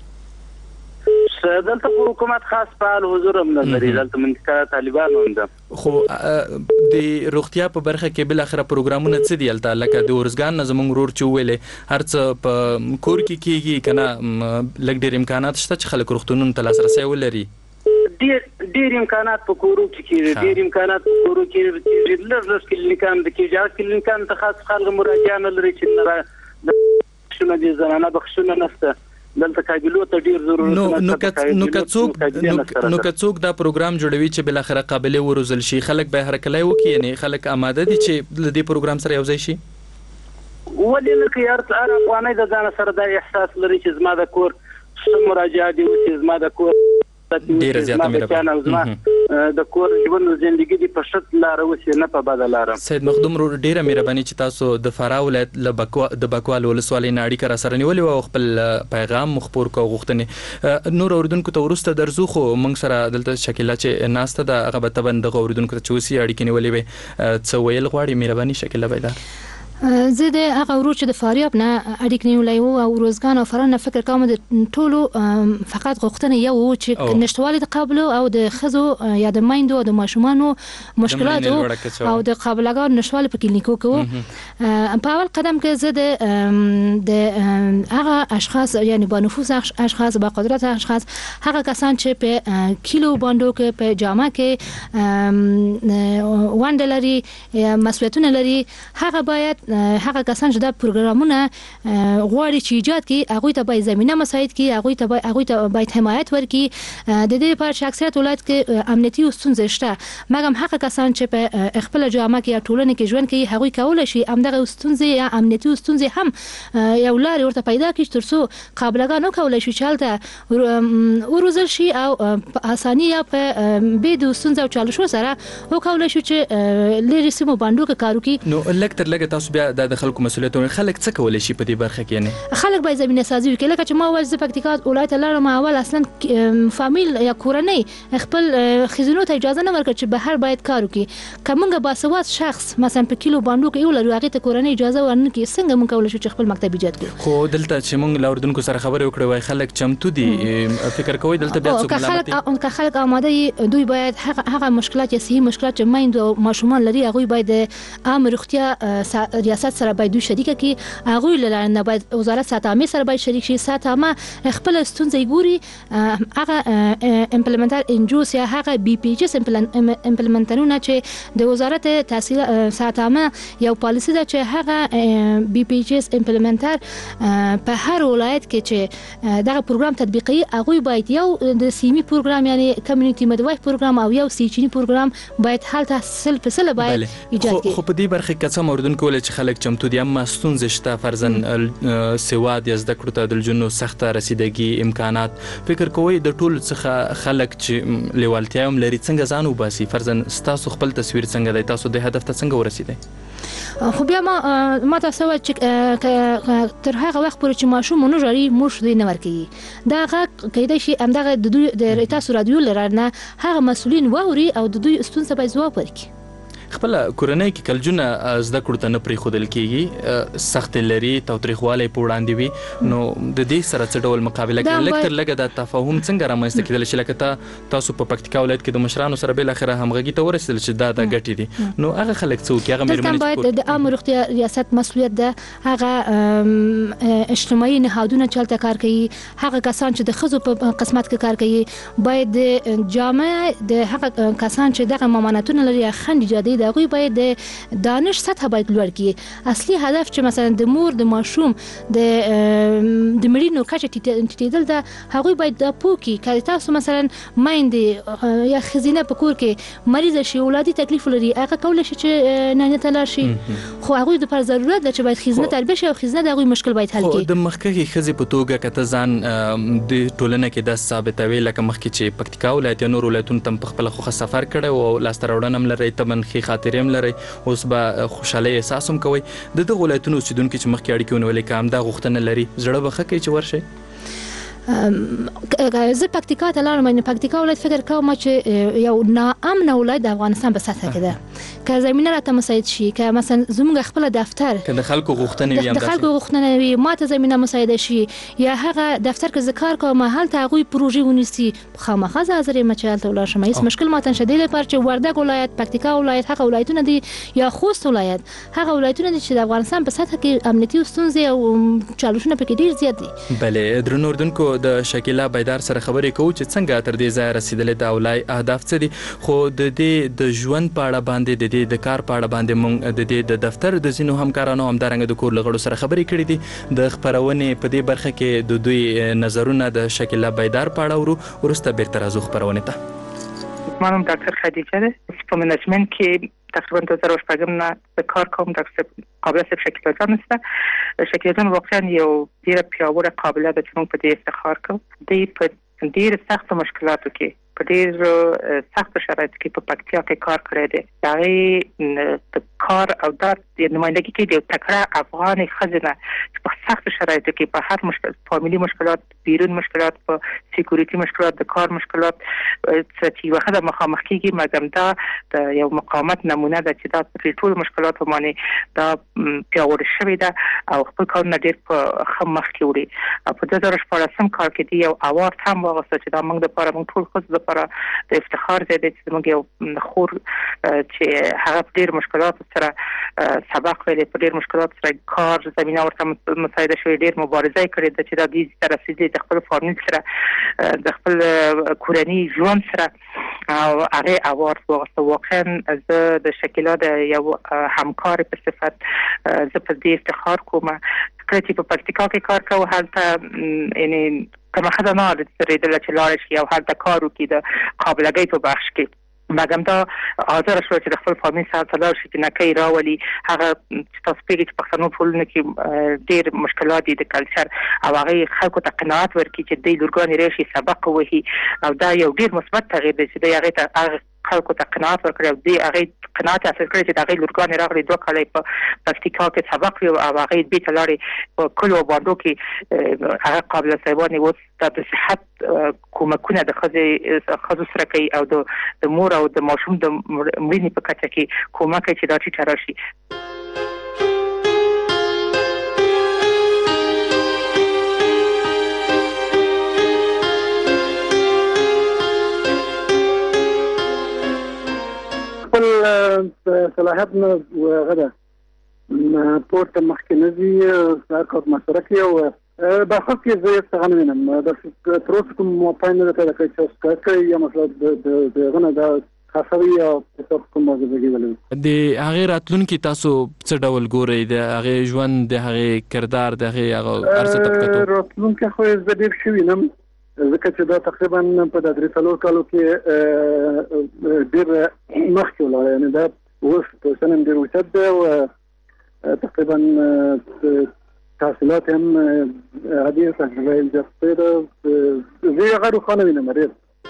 دلته حکومت خاص فعال حضور هم نه لري. دلته منطقه طالبان هم ده خو د روغتیا په برخه کې بل اخره پروګرامونه څه دي الته لکه د ورزګان نه زمونږ ورور چې ویلې هر څه په کور کې کیږي کنه لګ ډیر امکانات شته چې خلک روغتونونو ته لاسرسي ولري. ډیر ډیر امکانات په کورو کې کیږي. ډیر امکانات په کورو کې لږ لږ کلینیکان د کیږي. کلینیکان ته خاص خلک مراجعه نه لري چې نه شنو دي زنانه بخښنه نشته. دلته قابلیت ته ډیر ضرورت نو نو نو کڅوک نو کڅوک دا پروګرام جوړوي چې بل اخره قابل وروزل شي خلک به حرکت وکړي نه خلک آماده دي چې د دې پروګرام سره یو ځای شي. ولې نه کې هر افغاني د ځان سره د احساس لري چې زما د کور مراجعه دي چې زما د کور ډیر زیاته مهرباني د کور ژوند ژوندۍ دي په شت لار وسی نه په بدل لار. سید مخدوم ډیره مهرباني چې تاسو د فراه ولایت ل بکوا د بکوال ولسوالۍ نه اړیکه را سره نیولې او خپل پیغام مخبر کو غوښتنې نور اوردونکو ته ورسته درځو خو موږ سره دلته شکیلا چې ناسته د هغه به تبند د اوردونکو ته چوسي اړیکې نیولې وي څه ویل غواړي مهرباني شکیلا بیدار. زه د هغه ورور چې د فاریاب نه اړیک نیولای وو او روزګان او فرانه فکر کوم د ټولو فقط غوښتنه یو چې نشټوالي د قابل او د خزو یا د مایندو او د ماشومانو مشکلات او د قابلګار نشټوالي په کلینیکو کې په اول قدم کې زه د د هغه اشخاص یعنی با نفوذ اشخاص با قدرت اشخاص هغه کسان چې په کیلو باندې کې په جامه کې وندلري مسؤلیتونه لري هغه باید هغه کسان چې دا پروګرامونه غواړي چې ایجاد کړي هغه ته باید زمينه مساعد کړي هغه ته باید هغه ته باید حمایت ورکړي. د دې په شخصیت ولایت کې امنیتي ستونزې شته مګر هغه کسان چې په خپل جامعه کې ټولنه کې ژوند کوي هغه کولای شي همدغه ستونزې یا امنیتي ستونزې هم یو لاري ورته پیدا کړي ترڅو قابلګان کولای شي چې وروزل شي او په اساني یا په بيد ستونزې او چالشو سره او کولای شي چې لری سیمو باندې کې کار وکړي. نو لکتر لګه تاسو د خلکو مسؤلیتونه خلک څه کولای شي په دې برخه کې نه خلک باید زمينه سازي وکړي لکه چې ما ول ز پکتیکا ولایت لاره ما اول اصلا فامیل یا کورنۍ خپل خزینو ته اجازه نه ورکړي چې بهر باید کار وکړي کومه باسواد شخص مثلا په کیلو باندې کې یو لري هغه ته کورنۍ اجازه ورنکړي څنګه مونږ کولای شو چې خپل مکتب ایجاد کړو. خو دلته چې مونږ لاوردونکو سره خبرې وکړې وای خلک چمتو دي فکر کوي دلته بیا څه ملامت دي که خلک آماده دوی باید هغه هغه مشکلات یا صحیح مشکلات چې مایند او ماشومان لري هغه باید عام روغتیا ریاست سره باید دوی شریک کی هغه لاره باید وزارت صحت عامه سره باید شریک شي صحت عامه خپل ستونزې ګوري هغه امپلیمنټر انجوس یا هغه بي پی ایچ اس امپلیمنټرونه چې د وزارت تحصیل صحت عامه یو پالیسی ده چې هغه بي پی ایچ اس امپلیمنټر په هر ولایت کې چې دغه پروګرام تطبیقي هغه باید یو د سیمي پروګرام یعنی کمیونټي مدوایف پروګرام او یو سیچینی پروګرام باید حالت سل په سل باید ایجاد کړي. خو په دې برخه کې څه موردن کول چې خلک چمتو دي اما ستونزې شته فرضاً سواد یا زده کړو ته د جنو سخته رسیدګي امکانات فکر کوي د ټول څخه خلک چې لیوالتیا هم لري څنګه ځان وباسي فرضاً ستاسو خپل تصویر څنګه دی تاسو د هدف ته څنګه ورسیدئ؟ خو بیا ما ما تاسو چې تر هغه وخت پورې چې ماشوم نه جاري موږ دوی نه ورکي دا هغه کېدای شي همدغه د دوی د تاسو رادیو لرنه هغه مسولین ووري او د دوی ستونزه به ځواب ورکړي. خپل کورنۍ کې کلجونه زده کړو ته نه پرې خودل کیږي سخت لري توتریخواله په وړاندې وي نو د دې سره څه ډول مقابله کوي لکه تر لګه د تفاهم څنګه رامنځته کېدل چې لکه تاسو په پکتیکا ولایت کې د مشرانو سره بل اخره همغږي ته ورسېدل چې دا د ګټې دي نو هغه خلک څوک هغه مېرمنې باید د عامه روغتیا ریاست مسؤلیت ده هغه اجتماعي نهادونه چلته کار کوي هغه کسان چې د خزو په قسمت کې کار کوي باید د جامعه د هغه کسان چې دغه ممانعتونه لري خند جدي دغه باید د دانش سطح باید لوړ کړي اصلي هدف چې مثلا د مور د ماشوم د د مړینو کچه ټیټېدل ده هغه باید د پوکي کله تاسو مثلا مایندې یا خزینه په کور کې مریض شي ولادي تکلیف لري هغه کول شي چې نه نه تلل شي خو هغه د پر ضرورت ده چې باید خزینه تربیه شي او خزینه دغه مشکل باید حل کړي. د مخکې خزي په توګه کته ځان د ټولنه کې د ثابتوي لکه مخکې چې پکتیکا ولایت نور ولایتونو تم په خپل خو سفر کړي او لاستراوړنم لري تمن خي خاطرې لري اوس به خوشاله احساس هم کوي د دغه ولایتونو اوسیدونکو چې مخکې اړیکې ونولې کام دا غوښتنه لري زړه بخه کوي چې ورشي زه پکتیکا ته لاړم نه پکتیکا ولایت فکر کوم چې یو ناامن ولایت د افغانستان په سطح کې ده که زمينه راته مساعد شي که مثلا زموږ خپل دفتر که د خلکو غوښتنې وي د خلکو غوښتنې وي ماته زمينه مساعد شي یا هغه دفتر کې ذکر کوم حالت هغه پروژې ونیسي خامخا حاضر مچال ته ولاړ شم هیڅ مشکل ماته شدید لپاره چې وردګ ولایت پکتیکا ولایت هغه ولایتونه دي یا خوست ولایت هغه ولایتونه دي چې د افغانستان په سطح کې امنیتي ستونزې او چالشونه پکې ډیر زیات دي. بله درنو اردوونکو د شکیلا بيدار سره خبرې کوو چې څنګه تر دې ځای رسیدلې د اولای اهداف څه دي خو د دې د ژوند په اړه باندې د دې د کار په اړه باندې مونږ د دې د دفتر د زینو همکارانو همدارنګه د کور لغړو سره خبرې کړې دي د خبرونې په دې برخه کې د دوی نظرونه د شکیلا بيدار په اړه ورو ورسته بیرته راځو خبرونه ته. منم ډاکټر خدیجه ده په منیجمنت کې تقریبا دو هزار و شپږم نه د کار کوم ډاکټر قابلیت صاحب شکیلا جان نشته شکیلا جان واقعا یو ډیره پیاوړې قابلیت ده چې موږ په دې افتخار کوو دی په ډیره سخت مشکلاتو کې په ډیر سخت شرایطو کې په پکتیا کې کار کړی دی هغه د کار او د نمائندګي کې د تکړه افغان خزینه په سخت شرایطو کې په هر مشکل فامیلی مشکلات بیرون مشکلات په سکیورټي مشکلات د کار مشکلات چې واخده مخامخ کیږي مګم دا د یو مقاومت نمونه ده چې دا په ټول مشکلات باندې دا پیاوړی شوی ده او خپل کار نه ډیر په خم مخ کې وړي په دغه شپږم کار کې دی یو اوارد هم واغسته چې دا موږ د لپاره موږ ټول خو لپاره د افتخار دی چې موږ یو خور چې هغه ډیر مشکلات سره سبق ویلي په ډیر مشکلات سره کار زمينه ورته مساعده شوی ډیر مبارزه کړې ده چې دا د سره رسیدي د خپل فامیل سره د خپل کورنۍ ژوند سره او هغه اوارد واغسته واقعا زه د شکیلا د یو همکار په صفت زه په دې افتخار کوم کله چې په پکتیکا کې کار کوم هلته یعنی کومه خدمه نه لري چې لاړ شي او هلته کار وکړي د قابلیت په بخش کې مګم دا حاضر شو چې خپل فامیل سره تلاش شي چې نکي راولي هغه تاسو پیږي چې پښتنو ټولنه کې ډېر مشکلات دي د کلچر او هغه خلکو ته قناعت ورکړي چې د لورګان راشي سبق وهي او دا یو ډېر مثبت تغییر دی چې هغه ته خلکو ته قناعت ورکړي او دی هغه قناعت حاصل کړي چې هغه لورګان راغلي دوه کال په پکتیکا کې سبق وي او هغه به تلاري په کلو باندې کې هغه قابل سیبانی و د صحت کومکونه د خځې خځو سره کوي او د مور او د ماشوم د مړینې په کچه کې کومک کوي چې دا چې راشي. خپل صلاحیت نه وغدا پورته مخکې نه دي کار کوم مسره کې او بخښ کې زه څنګه وینم د تروس کوم پاین نه ته چې څه کوي یا مثلا د غنه د خاصوي او په کوم موضوع کې ولې د هغه راتلونکي تاسو څه ډول ګورئ د هغه ژوند د هغه کردار د هغه ارزه طبقه راتلونکي خو زه ډیر شوی نم ځکه چې دا تقریبا په د درې څلور کالو کې ډیر مخکې ولاړ یعنی دا اوس په سنم ډیر وچت دی او تقریبا تحصیلات هم عادي تجربه جسته زي غير خانوي نمرير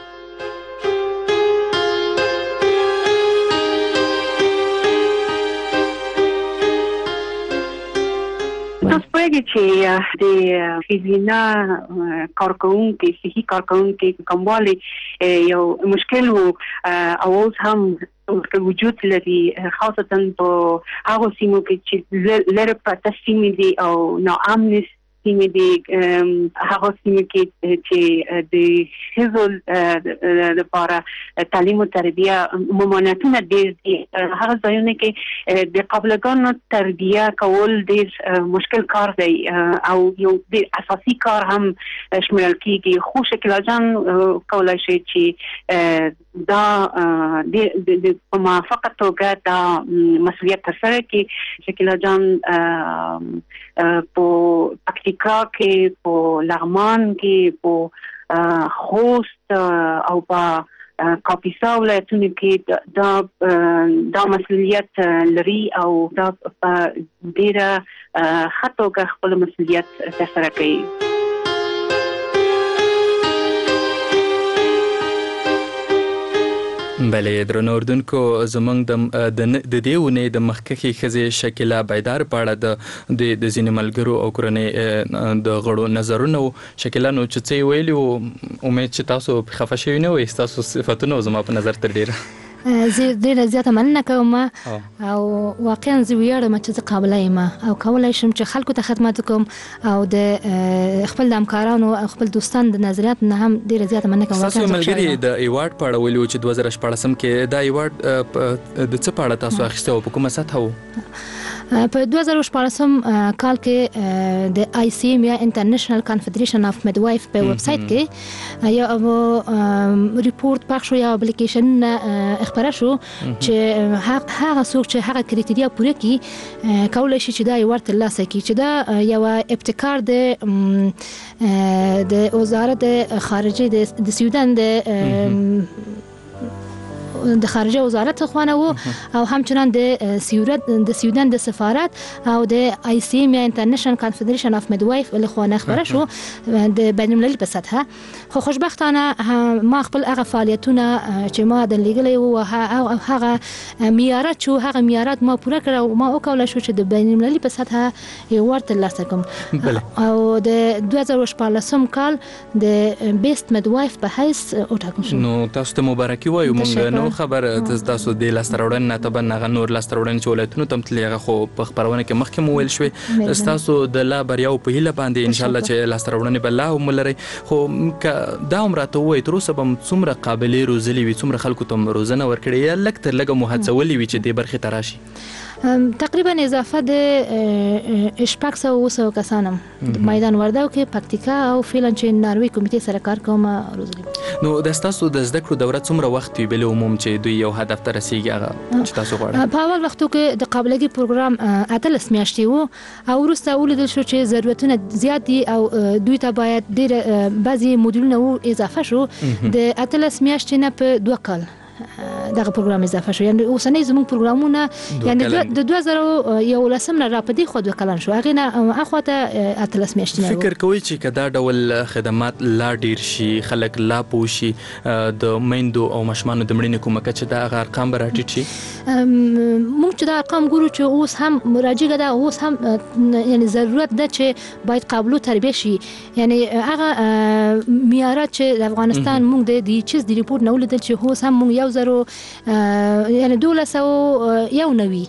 تاسو پوهیږئ چې د فیزینا کارکونکي صحي کارکونکي کوموالي یو مشکل وو او اوس هم وجود لري خاصه په هغه سیمو کې چې لره پاتې سیمې دي او ناامن سیمې دي هغه سیمې کې چې د حزب لپاره تعلیم او تربیه ممانعتونه ډېر دي هغه ځایونه کې د قابلګانو تربیه کول ډېر مشکل کار دی او یو ډېر اساسي کار هم شامل کیږي خو شکل جان کولای شي چې دا د په موافقه توګه دا مسؤلیت ترسره کړي شکل جان په پکتیکا کې په لغمان کې په خوست او په کاپیسا ولایتونو کې دا دا مسؤلیت لري او دا په ډیره ښه توګه خپل مسؤلیت ترسره کوي. بلې درنو اردوونکو زمونږ د د دې ونې د مخکښې ښځې شکیلا بیدار په اړه د د ځینې ملګرو او کورنۍ د غړو نظرونه وو. شکیلا نو چې څه یې ویلي وو امید چې تاسو خفه شوي نه وئ ستاسو صفتونه زما په نظر تر ډېره زه ډېره زیاته مننه کوم او واقعا زه ویاړم چې زه قابله یم او کولی شم چې خلکو ته خدمت وکړم او د خپل د همکارانو او خپل دوستانو د نظریاتو نه هم ډېره زیاته مننه کوم. ستاسو ملګري د ایوارډ په اړه ویلي وو چې دوه زره شپاړسم کې دا ایوارډ د څه په اړه تاسو اخیستی و په کومه سطحه وو؟ په دوه زره شپاړسم کال کې د آی سی ایم یا انټرنیشنل کانفدریشن اف میډوایف په ویب سایټ کې یو ریپورت پخ شو یا اپلیکیشن خبره شو چې هغه څوک چې هغه کریټیریا پوره کړي کولای شي چې دا ایوارډ ترلاسه کړي چې دا یو ابتکار د د وزارت خارجه د سویډن د د خارجه وزارت خوانه وو او همچنان د سیورت د سویډن د سفارت او د آی سی ایم یا انټرنیشنل کانفدریشن اف میډوایف له خوانه خبره شو د بین المللي په سطحه. خو خوشبختانه ما خپل هغه فعالیتونه چې ما د لیګلې وو هغه معیارات شو هغه معیارات ما پوره کړ او ما وکولای شو چې د بین المللي په سطحه یو ورته ترلاسه کوم او د دوه زره شپاړسم کال د بیسټ میډوایف په حیث وټاکل شو. نو تاسو ته مبارکي وایو. موږ نو خبر تاسو د لاستراوړن نه تبن نه نور لاستراوړن چې ولایتونو تم تلغه خو په خبرونه کې مخکې مو ویل شوې تاسو د لا بریاو په هیله باندې ان شاء الله چې لاستراوړن بل الله ملري خو دا عمرته وای تر اوسه به څومره قابلیت روزلي وي څومره خلکو ته روزنه ورکړي یا لکه تر لګه مهڅولي وي چې د برخه تراشي تقریبا اضافه د شپږ سوه اوه سوه کسانم میدان وردګو کې پکتیکا او فعلا چې ناروی کمیټې سره کار کوم روزلي. نو د تاسو د زده کړو دوره څومره وخت وی بل عموم چې دوی یو هدف ته رسیږي هغه چې تاسو غواړئ؟ په اول وختو کې د قابلیت پروګرام اتلس میاشتې وو او وروسته ولیدل شو چې ضرورتونه زیات دي او دوی ته باید ډېر بعضي موډولونه اضافه شو د اتلس میاشتې نه په دوه کال دغه پروګرام اضافه شو. یعنی اوسنۍ زموږ پروګرامونه یعنی د دوه زره یولسم نه را پدې خو دوه کلن شو هغه نه اخواته اتلس میاشتې نه. فکر کوي چې کدا ډول خدمات لا ډیر شي خلک لا پوشي د میندو او مشمانو د مړینې کومه چې دا غیر ارقام راټیټ شي موږ چې دا ارقام ګورو چې اوس هم مراجعه ده اوس هم یعنی ضرورت ده چې باید قابلو تربیه شي. یعنی هغه معیارات چې د افغانستان موږ د دې چیز د ریپورت نه ولیدل چې اوس هم موږ یو زرو یعنی دولس او یو نوي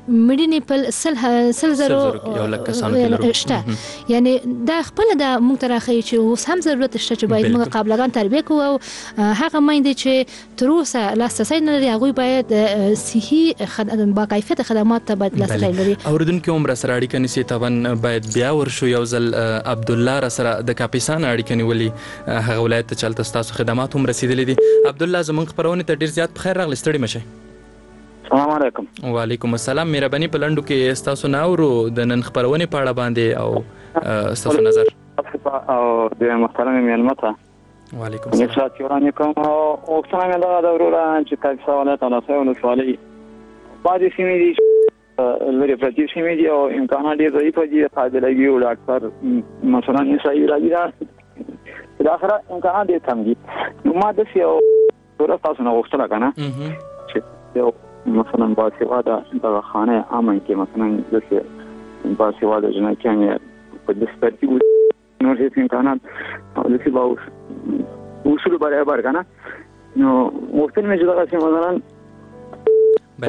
مړینې په سل سل زرو یو لک کسانو کې لرو شته. یعنی دا خپل د موږ ته راخی چې اوس هم ضرورت شته چې باید موږ قابلګان تربیه کوو او هغه میندې چې تر اوسه لاسرسی نه لري هغوی باید صحي با کیفیت خدمات ته باید لاسرسی لري. اوریدونکو عمر سره اړیکه نیسي طبعا باید بیا ورشو یو ځل عبدالله را سره د کاپیسا اړیکه نیولې هغه ولایت ته چلته ستاسو خدمات هم رسیدلې دي. عبدالله زمونږ خبرونه ته ډیر زیات بخیر راغلی ستړي مشئ. السلام علیکم. وعلیکم السلام. مهرباني په لنډو کې ستاسو ناورو د نن خبرونه په اړه باندې او ستاسو نظر او د محترم میلمه ته وعلیکم السلام. نشاط یورانی کوم او څنګه دا د ورور چې کاپیسا ولایت او ناسه ولسوالۍ بعضې سیمې دي لري پرتې سیمې دي او امکانات ډېر ضعیف دي. قابلګي او ډاکټر مثلا نسایي راځي دا د اخره امکانات ډېر کم دي. نو ما داسې یو ډوله تاسو نه غوښتله که نه چې یو مثلا باسواده دغه خانه امن کې مثلا داسې باسواده جنکیانې په داسې ترتیب نور هېڅ امکانات او داسې به اصولو برابر که نه نو غوښتل مې چې دغسې مثلا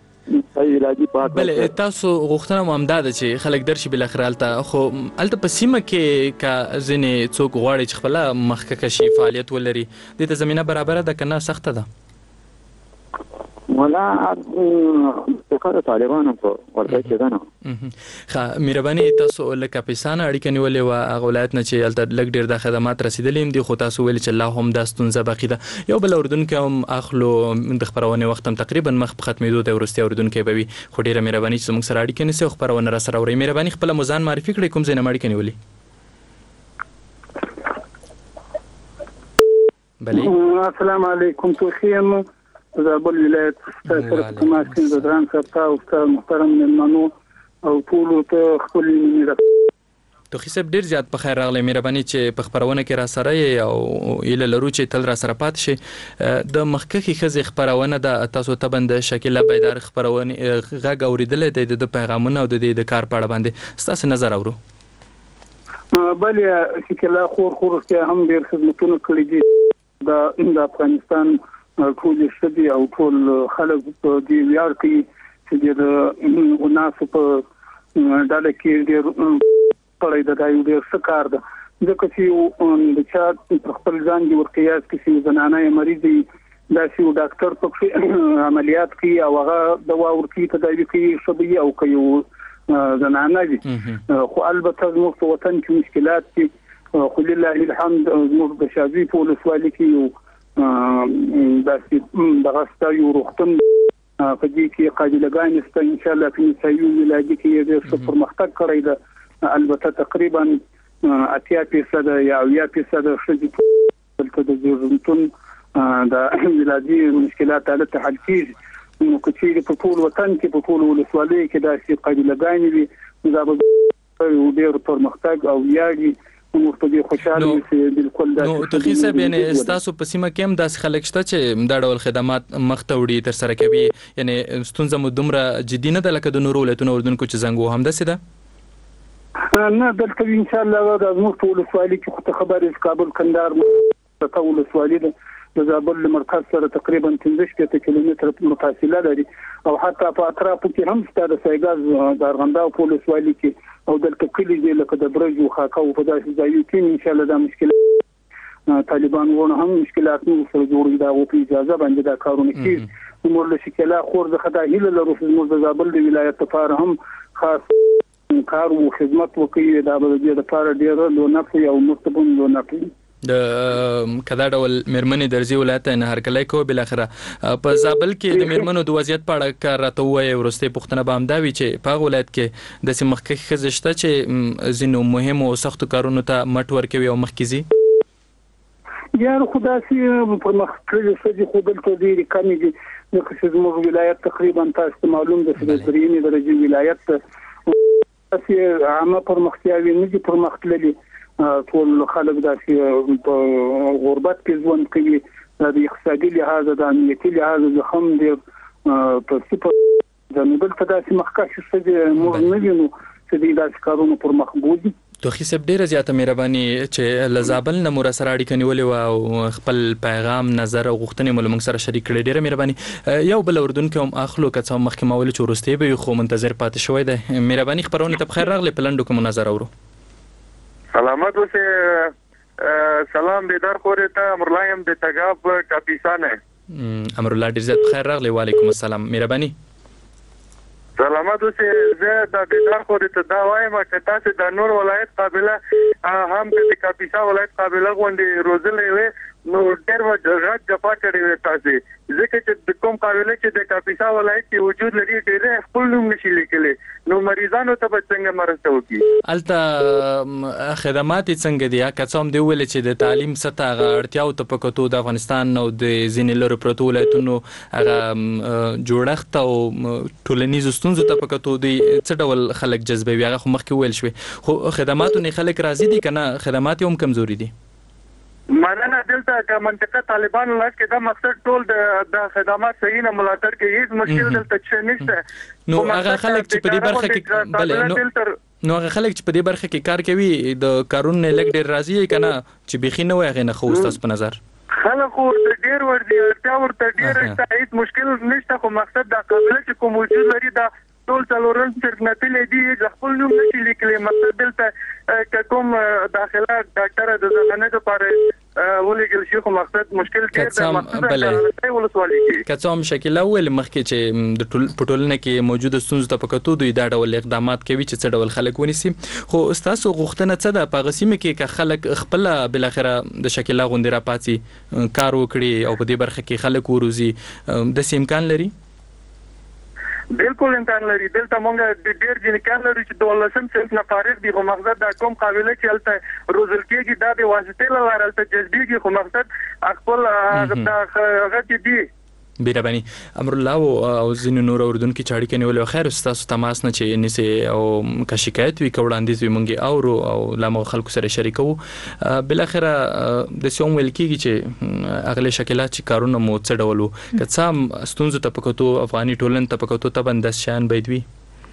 بله تاسو غوښتنه مو همدا ده چې خلک درشي بالاخره هلته خو هلته په سیمه کې که ځینې څوک غواړي چې خپله مخکښه شي فعالیت ولري دې ته زمینه برابره ده که نه سخته ده؟ ولا د طالبانو په ورته کې ده نه. ښه مهرباني تاسو له کاپیسا نه اړیکه نیولې وه هغه ولایت نه چې هلته لږ ډېر دا خدمات رسېدلي هم دي خو تاسو ویلي چې لا هم دا ستونزه باقي ده. یو بل اورېدونکی هم اخلو د خپرونې وخت هم تقریبا مخ په ختمېدو دی وروستی اورېدونکی به وي خو ډېره مهرباني چې زموږ سره اړیکه نیسئ او خپرونه را سره اورئ. مهرباني خپله مو ځان معرفي کړئ کوم ځای نه مو اړیکه نیولې؟ بله السلام علیکم. توخی یم زابل ولایت ستاسو په ماسکین د دران صاحب او ستاسو محترم مېلمنو او ټولو ته خپل مینه. توخی صاحب ډیر زیات په خیر راغلی. مهرباني چې په خپرونه کې را سره یې او ایله لرو چې تل را سره پاتې شي. د مخکښې ښځې خپرونه ده تاسو طبعا د شکیله بیدار خپرونې غږ اورېدلی دی د پیغامونه او د دې د کار په اړه باندې ستاسو نظر اورو. بلې شکیله خور خور کې هم ډېر خدمتونه کړي دي د افغانستان ټول شدي او ټول خلک په دې ویاړ کوي چې د وناسو په ډله کې ډېر پړی د دا یو ډېر ښه کار ده ځکه چې د چا په خپل ځان کې ورقیاس کې چې زنانه یې مریض وي داسې یو ډاکټر پکې عملیات کوي او هغه دوا ورکوي تداوي کوي ښه به وي او که یو زنانه وي. خو البته زموږ په وطن کې مشکلات دي خو لله الحمد زموږ د شاذي په ولسوالۍ کې یو داسې دغه ستا یو روغتون په دې کې قابلګانې شته انشاءالله په نسایي ولایت کې یې ډېر ښه پرمختګ کړی ده. البته تقریبا اتیا فیصده یا اویا فیصده ښځې دلته د زیږنتون د ولادي مشکلات هلته حل کېږي. نو که چېرې په ټول وطن کې په ټولو ولسوالیو کې داسې قابلګانې وي نو دا به یو ډېر پرمختګ او ویاړ نو توخی صاحب یعنی ستاسو په سیمه کې هم داسې خلک شته چې دا ډول خدمات مخ ته وړي ترسره کوي یعنی ستونزه مو دومره جدي نه ده لکه د نورو ولایتونو اردوونکو چې زنګ وو همداسې ده؟ نه دلته انشاءالله دا زموږ په ولسوالۍ کې خو ته خبر یې کابل کندهار ته ولسوالۍ ده د زابل له مرکز سره تقریبا پنځه شپېته کیلومتره فاصله لري او حتی په اطرافو کې هم شته د سایګاز د ارغنداو په ولسوالۍ کې او دلته کلي دي لکه د برج او خاکه او په داسې ځایو کې انشاءالله دا مشکلات طالبان ونه هم مشکلات نو سره جوړي دا او په اجازه باندې دا کارونه کوي. نو له شکله خور د خدای هیله لرو چې د زابل د ولایت لپاره هم خاص کار او خدمت وکړي دا به د لپاره ډیر لو نه او مستقیم لو نه د کدا ډول میرمنې درځي ولایت نه هرکلی کو بل اخره په زابل کې د میرمنو د وضعیت په اړه کار راته وایي ورسته پښتنه به همدا وی چې په ولایت کې د سیمخکې خزشته چې زینو مهم او سخت کارونو ته مټ ورکوي او مخکزي یار خداسي په مخکې سږي خو دلته ډېری کمی دي نو چې زموږ ولایت تقریبا تاسو معلوم ده چې د درېنی درجه ولایت ته عامه پرمختیاوي نه دي پرمختللي ټول خلک داسې په غربت کې ژوند کوي د اقتصادي لحاظ د امنیتي لحاظ زخم دی په سپور د نوبل په داسې مخکښ څه موږ نه وینو چې داسې کارونه پر مخ بودي. توخي صاحب ډیره زیاته مهرباني چې لزابل نه مور سره اړیکه نیولې و او خپل پیغام نظر او غوښتنې مول موږ سره شریک کړي. ډیره مهرباني. یو بل اردن کې هم اخلو کڅو مخکې مول چې ورسته به خو منتظر پاتې شوی دی. مهرباني خبرونه ته بخیر راغلی پلندو کوم نظر اورو. سلامت اوسه. سلام بیدار خورې ته امرلایم د تګاب کاپیسانه. امرالله ډیر زیات بخیر راغلی. وعلیکم السلام. مهرباني. سلامت اوسه. زه د بیدار خورې ته دا وایم چې تاسو د نور ولایت قابله هم د کاپیسا ولایت قابله غونډې روزلې وي نو ډېر وځه جفا کړې وي تاسو ځکه چې د کوم قابله چې د کاپیسا ولایت کې وجود لري ډېر خپل نوم نشي لیکلی نو مریضانو ته به څنګه مرسته وکړي. الته خدمات څنګه دي؟ که څوم دی ویل چې د تعلیم سطح اړتیاو ته پکتو د افغانستان او د ځینې لوري پروتو ولایتونو هغه جوړښت او ټولنیز ستونزو ته پکتو دی څه ډول خلک جذبوي هغه خو مخکې ویل شوی خو خدماتو نه خلک راضي دي کنه خدمات هم کمزوري دي؟ مننه. دلته که منطقه طالبان لاس کې دا مقصد ټول د خدمات صحیح نه ملاتړ کوي هیڅ مشکل دلته څه نشته. نو هغه خلک چې په دې برخه کې بلې نو نو هغه خلک چې په دې برخه کې کار کوي د کارونه لګ ډیر راضي کنه چې بخي نه وي هغه نه خو تاسو په نظر خلک ډیر ور دي ارتیا ورته ډیر هیڅ مشکل نشته خو مقصد دا قابلیت چې کوم وجود لري دا ټول څلورن سرنتلې دي د خپل نوم نشي لیکلی. مقصد دلته کوم داخله ډاکټر د زغنه لپاره ولګل شي خو مقصد مشکل ډیر د مقصد د ولسوالۍ کې که څه هم شکل اول مخکې چې د ټولنه کې موجوده ستونزې ته پکتو دوی دا ډول اقدامات کوي چې څه ډول خلک ونیسي خو تاسو غوښتنه څه ده په غسیمه کې که خلک خپل بل اخره د شکل غوندې را پاتې کار وکړي او په دې برخه کې خلک وروزي د امکان لري؟ بالکل امکان لري. دلته مونږ د ډیر ځینې کار لري چې دولسم صنف نه فارغ دي خو مقصد دا کوم قابلیت چې هلته روزل کېږي دا د واسطې له لارې هلته جذبېږي خو مقصد خپل هغه چې دي. مهرباني. امرالله او ځینې نور اردن کې چاړي کني ولې خیر تاسو تماس نه چې نسی او که شکایت وي کوړاندې وي مونږ اورو او لامو خلکو سره شریکو بل اخره د سوم ویل کېږي چې اغله شکلات چې کارونه مو څه ډول که څه ستونزو ته پکتو افغاني ټولن ته پکتو ته بندس شان بيدوي.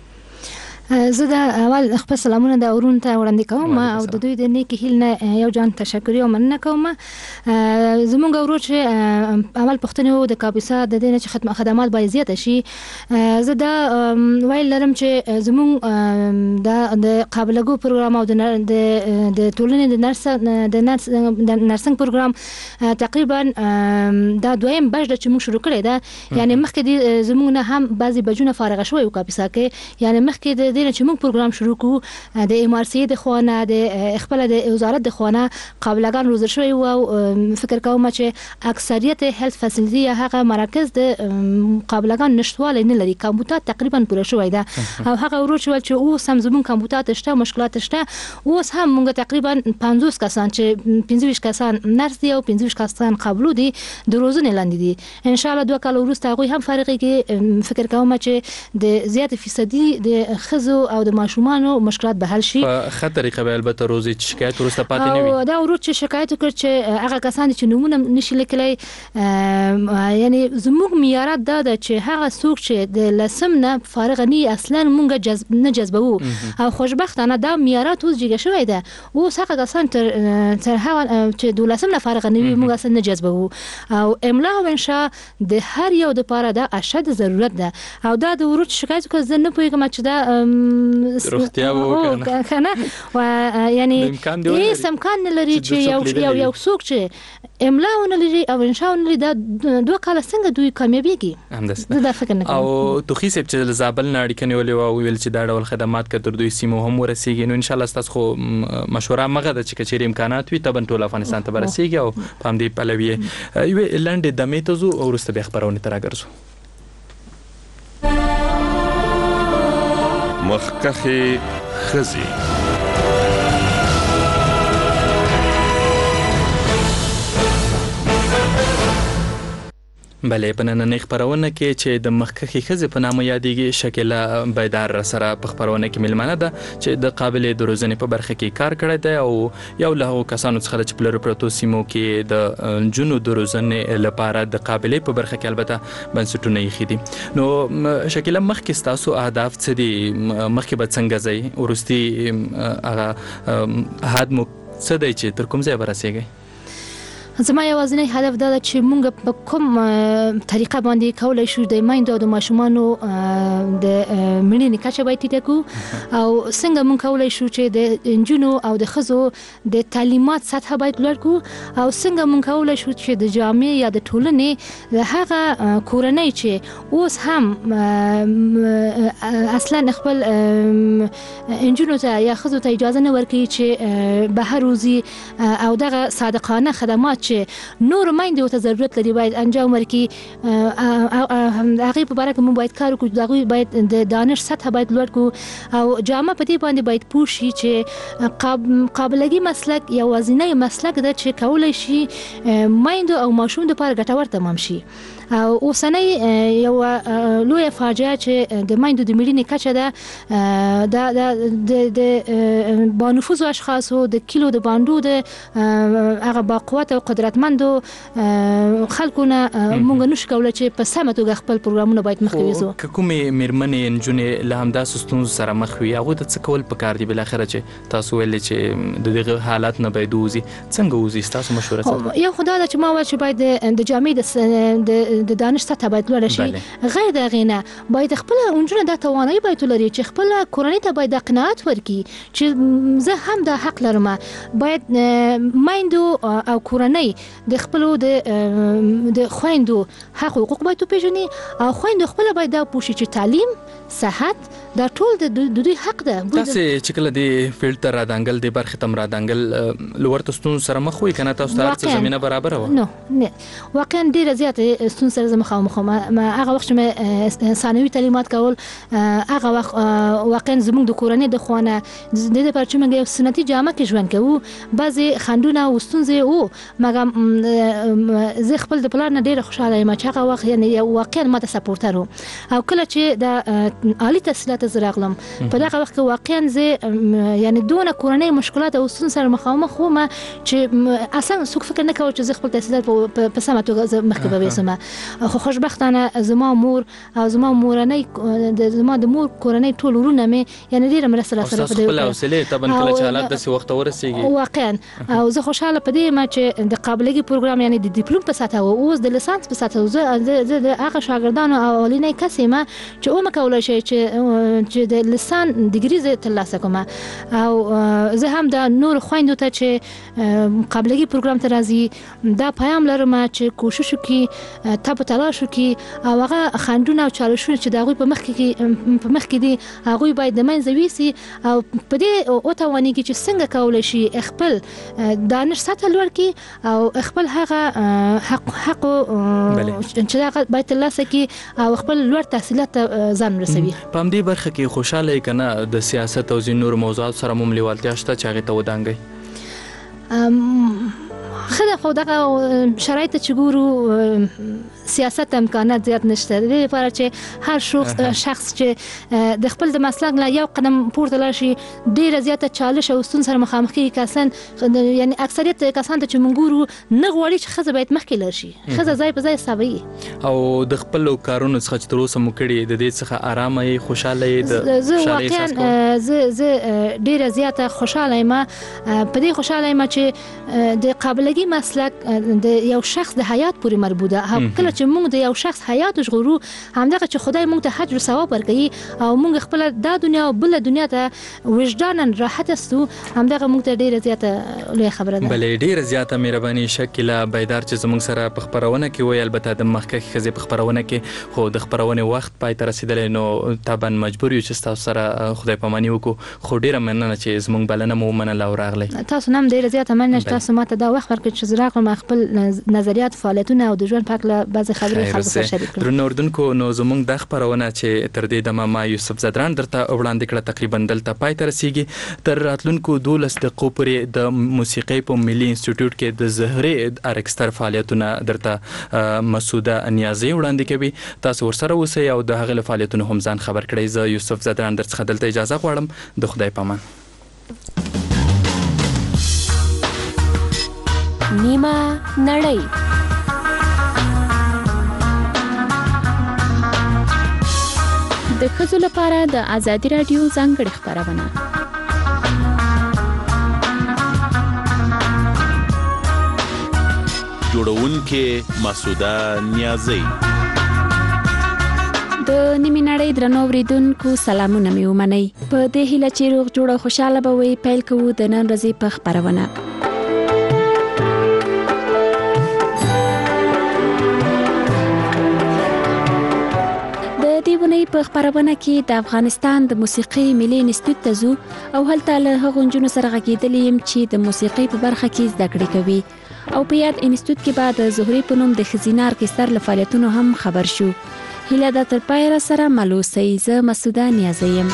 زه د اول خپل سلامونه د اورون ته وړاندې کوم او د دوی د نیکی هیل نه یو جان تشکر او مننه کوم. زمونږ اورو چې اول پښتنه وو د کاپیسا د دې چې خدمات باید زیات شي زه دا ویل لرم چې زمونږ د قابلګو پروګرام او د د ټولنې د نرس د نرس د نرسنګ پروګرام تقریبا دا دویم بج د چې موږ شروع کړی دا یعنی مخکې زمونږ نه هم بعضی بجونه فارغ شوی او کاپیسا کې یعنی مخکې د چې موږ پروګرام شروع کوو د ام ار سی د خوانه د خپل د وزارت د خوانه قابلګان روزل شوی او فکر کوم چې اکثریت هیلث فاسیلیټي هغه مراکز د قابلګان نشټواله نه لري. کمپیوټر تقریبا پوره شوی ده او هغه ورو شو چې اوس هم زمون کمپیوټر شته مشکلات شته اوس هم موږ تقریبا پنځوس کسان چې پنځه کسان نرس دي او پنځه کسان قابلو دي د روزنې لاندې دي. ان شاء الله دوه کال وروسته هغه هم فارغيږي. فکر کوم چې د زیات فیصدي د خزو او د ماشومانو مشکلات به حل شي. په خطر کې به البته روزي شکایت ورسته پاتې نه وي. او دا ورو چې شکایت وکړي چې هغه کسان چې نمونه نشي لیکلای یعنی زموږ معیارات دا ده چې هغه څوک چې د لسم نه فارغ نه اصلا مونږ جذب نه جذبو او خوشبختانه دا معیارات اوس جګه شوی ده اوس هغه کسان تر تر هغه چې د لسم نه فارغ نه وي مونږ اصلا نه جذبو او املا او انشاء د هر یو د پاره دا اشد ضرورت ده او دا د ورو شکایت کوي زه نه پوهیږم چې دا روغتیا وو کنه و یعنی هیڅ امکان نه لري چې یو یو څوک چې املا ونه لري او انشاء ونه لري دا دوه کال څنګه دوی کامیابیږي همداسته دا فکر نه کوم. او توخي سپ چې زابل نه اړیکه نیولې او ویل چې دا ډول خدمات کتر دوی سیمو هم ورسیږي نو ان شاء الله تاسو خو مشوره مغه د چې کچېر امکانات وي تبن ټول افغانستان ته ورسیږي او پام دې پلوي یو لاندې د میتزو او ورسته به خبرونه تراګرځو. مخکخي خزي بلې په نننۍ خبرونه کې چې د مخکخي خزې په نامه یادېږي شکیلا بیدار سره په خبرونه کې ملمنه ده چې د قابلیت د روزنې په برخه کې کار کړی دی او یو له هغو کسانو څخه چې په لرو پرتو سیمو کې د نجونو د روزنې لپاره د قابلیت په برخه کې البته بنسټونه ایښي دي. نو شکیلا مخکې ستاسو اهداف څه دي؟ مخکې به څنګه ځئ؟ وروستي هغه هاد مو څه دی چې تر کوم ځای به رسېږئ؟ زما یوازینی هدف دا ده چې موږ په کوم طریقه باندې کولای شو د میندو او د ماشومانو د مړینې کچه باید ټیټه کړو او څنګه موږ کولای شو چې د نجونو او د ښځو د تعلیمات سطح باید لوړ کړو او څنګه موږ کولای شو چې د جامعې یا د ټولنې د هغه کورنۍ چې اوس هم اصلا خپل نجونو ته یا ښځو ته اجازه نه ورکوي چې بهر وځي او دغه صادقانه خدمات چې نور مایندې ورته ضرورت لري باید انجام ورکړي. هغې په باره کې موږ باید کار وکړو، د هغوی باید د دانش سطح باید لوړ کړو او جامعه په دې باندې باید پوه شي چې قابلګي مسلک یوازینی مسلک ده چې کولی شي میندو او ماشوم دپاره ګټور تمام شي. او اوسنۍ یو لویه فاجعه چې د میندو د مړینې کچه ده د بانفوذو اشخاصو د کیلو د بانډو د هغه باقوت او قدرتمندو خلکو نه موږ نشو کولی چې په سمه توګه خپل پروګرامونه باید مخکې ویځو. که کومې مېرمنې نجونې له همداسې ستونزو سره مخ وي هغوی ته څه کول پکار دي؟ بالاخره چې تاسو ویلې چې د دغه حالات نه باید ووځي، څنګه ووځي؟ ستاسو مشوره څه ده؟ یو خو دا ده چې ما ویل چې باید د جامعې د د دانش سطح باید لوړه شي. غیر د هغې نه باید خپله نجونه دا توانایي باید ولري چې خپله کورنۍ ته باید دا قناعت ورکړي چې زه هم دا حق لرم. باید میندو او کورنۍ د خپلو د خویندو حق او حقوق باید وپېژني او خویندو خپله باید دا پوه شي چې تعلیم، صحت دا ټول د دوی حق ده. تاسې چې کله د فیلډ ته رادانګل د برخې ته م رادانګل له ورته ستونزو سره مخ وئ که نه تاسو ته هر څه زمینه برابره وه؟ نو نه واقعا ډېره زیاته ستونزې سره زه مخامخ وم. هغه وخت چې مې ثانوي تعلیمات کول هغه وخت واقعا زموږ د کورنۍ د خوا نه د دې لپاره چې موږ یو سنتي جامه کې ژوند کوو بعضې خنډونه او ستونزې وو، مګر زه خپل د پلار نه ډېره خوشحاله یم چې هغه وخت یعنې واقعا ماته سپورټر و. او کله چې د عالي تحصیلات زه راغلم په دغه وخت کې واقعا زه یعنې دونه کورنۍ مشکلات او ستونزو سره مخامخ وم چې اصلا څوک فکر نه کوي چې زه خپل تحصیلات په سمه توګه زه مخکې به ویسم. خو خوشبختانه زما مور او زما مورنۍ زما د مور کورنۍ ټول ورونه مې یعنې ډېره مرسته راسره په دې خپل حوصلې طبعا کله چې حالات داسې وخته ورسېږي واقعا. او زه خوشحاله په دې یم چې د قابلګي پروګرام یعنې د ډیپلوم په سطحه و اوس د لیسانس په سطحه زه د هغه شاګردانو اولینی کس یم چې ومه کولی شي چې د لیسان ډګري زه ترلاسه کوم او زه هم د نورو خویندو ته چې قابلګي پروګرام ته راځي دا پیام لرم چې کوشش وکړي تب تلاش وکړي او هغه خنډونه او چالشونه چې د هغوی په مخ کې په مخ کې دي هغوی باید د منځه ویسي او په دې وتوانېږي چې څنګه کولی شي خپل دانش سطح لوړ کړي او خپل هغه حق حق چې هغه باید ترلاسه کړي او خپل لوړ تحصیلات ته ځان رسوي. په همدې برخه کې خوشحاله یې که نه د سیاست او ځینو نورو موضوعاتو سره مو لیوالتیا شته چې هغې ته ودانګئ؟ ښه ده خو دغه شرایط چې ګورو سیاست امکانات زیات نشته. د دې لپاره چې هر شخص چې د خپل د مسلک نه یو قدم پورته لاړ شي ډېره زیاته چالش او ستونزو سره مخامخ کېږي که اصلا یعنې اکثریت کسان ته چې موږ ګورو نه غواړي چې ښځه باید مخکې لاړ شي، ښځه ځای په ځای حسابوي. او د خپلو کارونو څخه چې تر اوسه مو کړي د دې څخه ارامه یې خوشحاله یې زه واقعا زه زه ډېره زیاته خوشحاله یم. په دې خوشحاله یم چې د قابلګي مسلک د یو شخص د حیات پورې مربوط ده. کله چې موږ د یو شخص حیات وژغورو همدغه چې خدای موږ ته حج ثواب ورکوي او موږ خپله دا دنیا او بله دنیا ته وجدانا راحت استو همدغه موږ ته ډېره زیاته لویه خبره ده. بلې ډېره زیاته مهرباني شکیلا بیدار چې زموږ سره په خپرونه کې وایي، البته د مخکښې ښځې په خپرونه کې خو د خپرونې وخت پای ته رسېدلی نو طبعا مجبور یو چې ستاسو سره خدای پاماني وکړو. خو ډېره مننه چې زموږ بلنه مو ومنله او راغلی. تاسو نه هم ډېره زیاته مننه چې تاسو ماته دا وخت ورکړئ چې زه راغلم خپل نظریات، فعالیتونه او د ژوند په هکله بعضې خبرې خلکو سره شریک کړم. درنو اردونکو نو زموږ دا خپرونه چې تر دې دمه ما یوسف زدران درته وړاندې کړه تقریبا دلته پای ته رسېږي. تر راتلونکو دولس دقیقو پورې د موسیقي په ملي انسټیټیوټ کې د زهري ارکستر فعالیتونه درته مسعوده نیازي وړاندې کوي. تاسو ورسره اوسئ او د هغه فعالیتونو هم ځان خبر کړئ. زه یوسف زدران درڅخه دلته اجازه غواړم. د خدای پامان. نیمه نړۍ. د ښځو لپاره د ازادي راډیو ځانګړې خپرونه. جوړونکې مسعوده نیازي. د نیمه نړۍ درنو اوریدونکو سلامونه مې ومنئ. په دې هیله چې روغ جوړ او خوشاله به وي، پیل کوو د نن ورځې په خپرونه. د دې ونې په خپرونه کې د افغانستان د موسیقي ملي انسټیټیوټ ته ځو او هلته له هغو نجونو سره غږېدلې یم چې د موسیقي په برخه کې زده کړې کوي او په یاد انسټیټیوټ کې به د زهري په نوم د ښځینه ارکستر له فعالیتونو هم خبر شو. هیله ده تر پایه را سره مل اوسئ. زه مسعوده نیازي یم.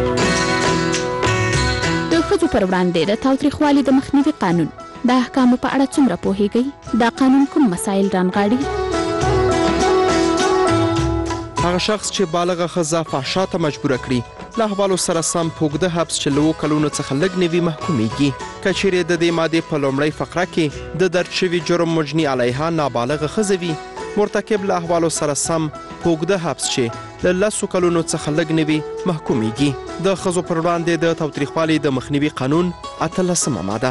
د ښځو پر وړاندې د تاوتریخوالي د مخنیوي قانون د احکامو په اړه څومره پوهیږئ؟ دا قانون کوم مسایل رانغاړي؟ هغه شخص چې بالغه ښځه فحشا ته مجبوره کړي له احوالو سره سم په اوږده حبس چې له اوو کلونو څخه لږ نه وي محکومیږي. که چیرې د دې مادې په لومړۍ فقره کې د درج شوي جرم مجني علیها نابالغه ښځه وي، مرتکب له احوالو سره سم په اوږده حبس چې له لسو کلونو څخه لږ نه وي محکومیږي. د ښځو پر وړاندې د تاوتریخوالي د مخنیوي قانون اتلسمه ماده.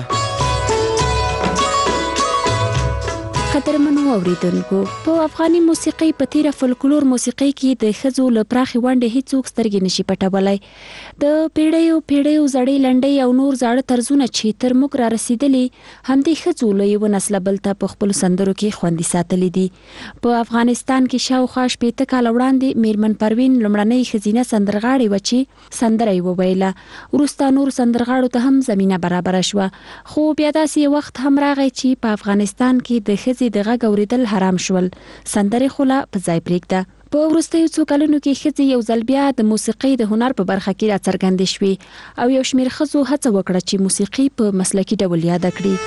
قدرمنو اوریدونکو، په افغاني موسیقۍ په تیره فولکلور موسیقۍ کې د ښځو له پراخې ونډې هیڅوک سترګې نشي پټولی. د پیړیو پیړیو زړې لنډۍ او نور زاړه طرزونه چې تر موږ را رسیدلي، همدې ښځو له یوه نسله بل ته په خپلو سندرو کې خوندي ساتلي دي. په افغانستان کې شاوخوا شپېته کاله وړاندې میرمن پروین لومړنۍ ښځینه سندرغاړې وه چې سندره یې وویله. وروسته نورو سندرغاړو ته هم زمینه برابره شوه، خو بیا داسې یو وخت هم راغی چې په افغانستان کې د ښځې د غږ اورېدل حرام شول. سندرې خو لا په ځای پرېږده. په وروستیو څو کلونو کې ښځې یو ځل بیا د موسیقۍ د هنر په برخه کې راڅرګندې شوې او یو شمېر ښځو هڅه وکړه چې موسیقي په مسلکي ډول یاده کړي.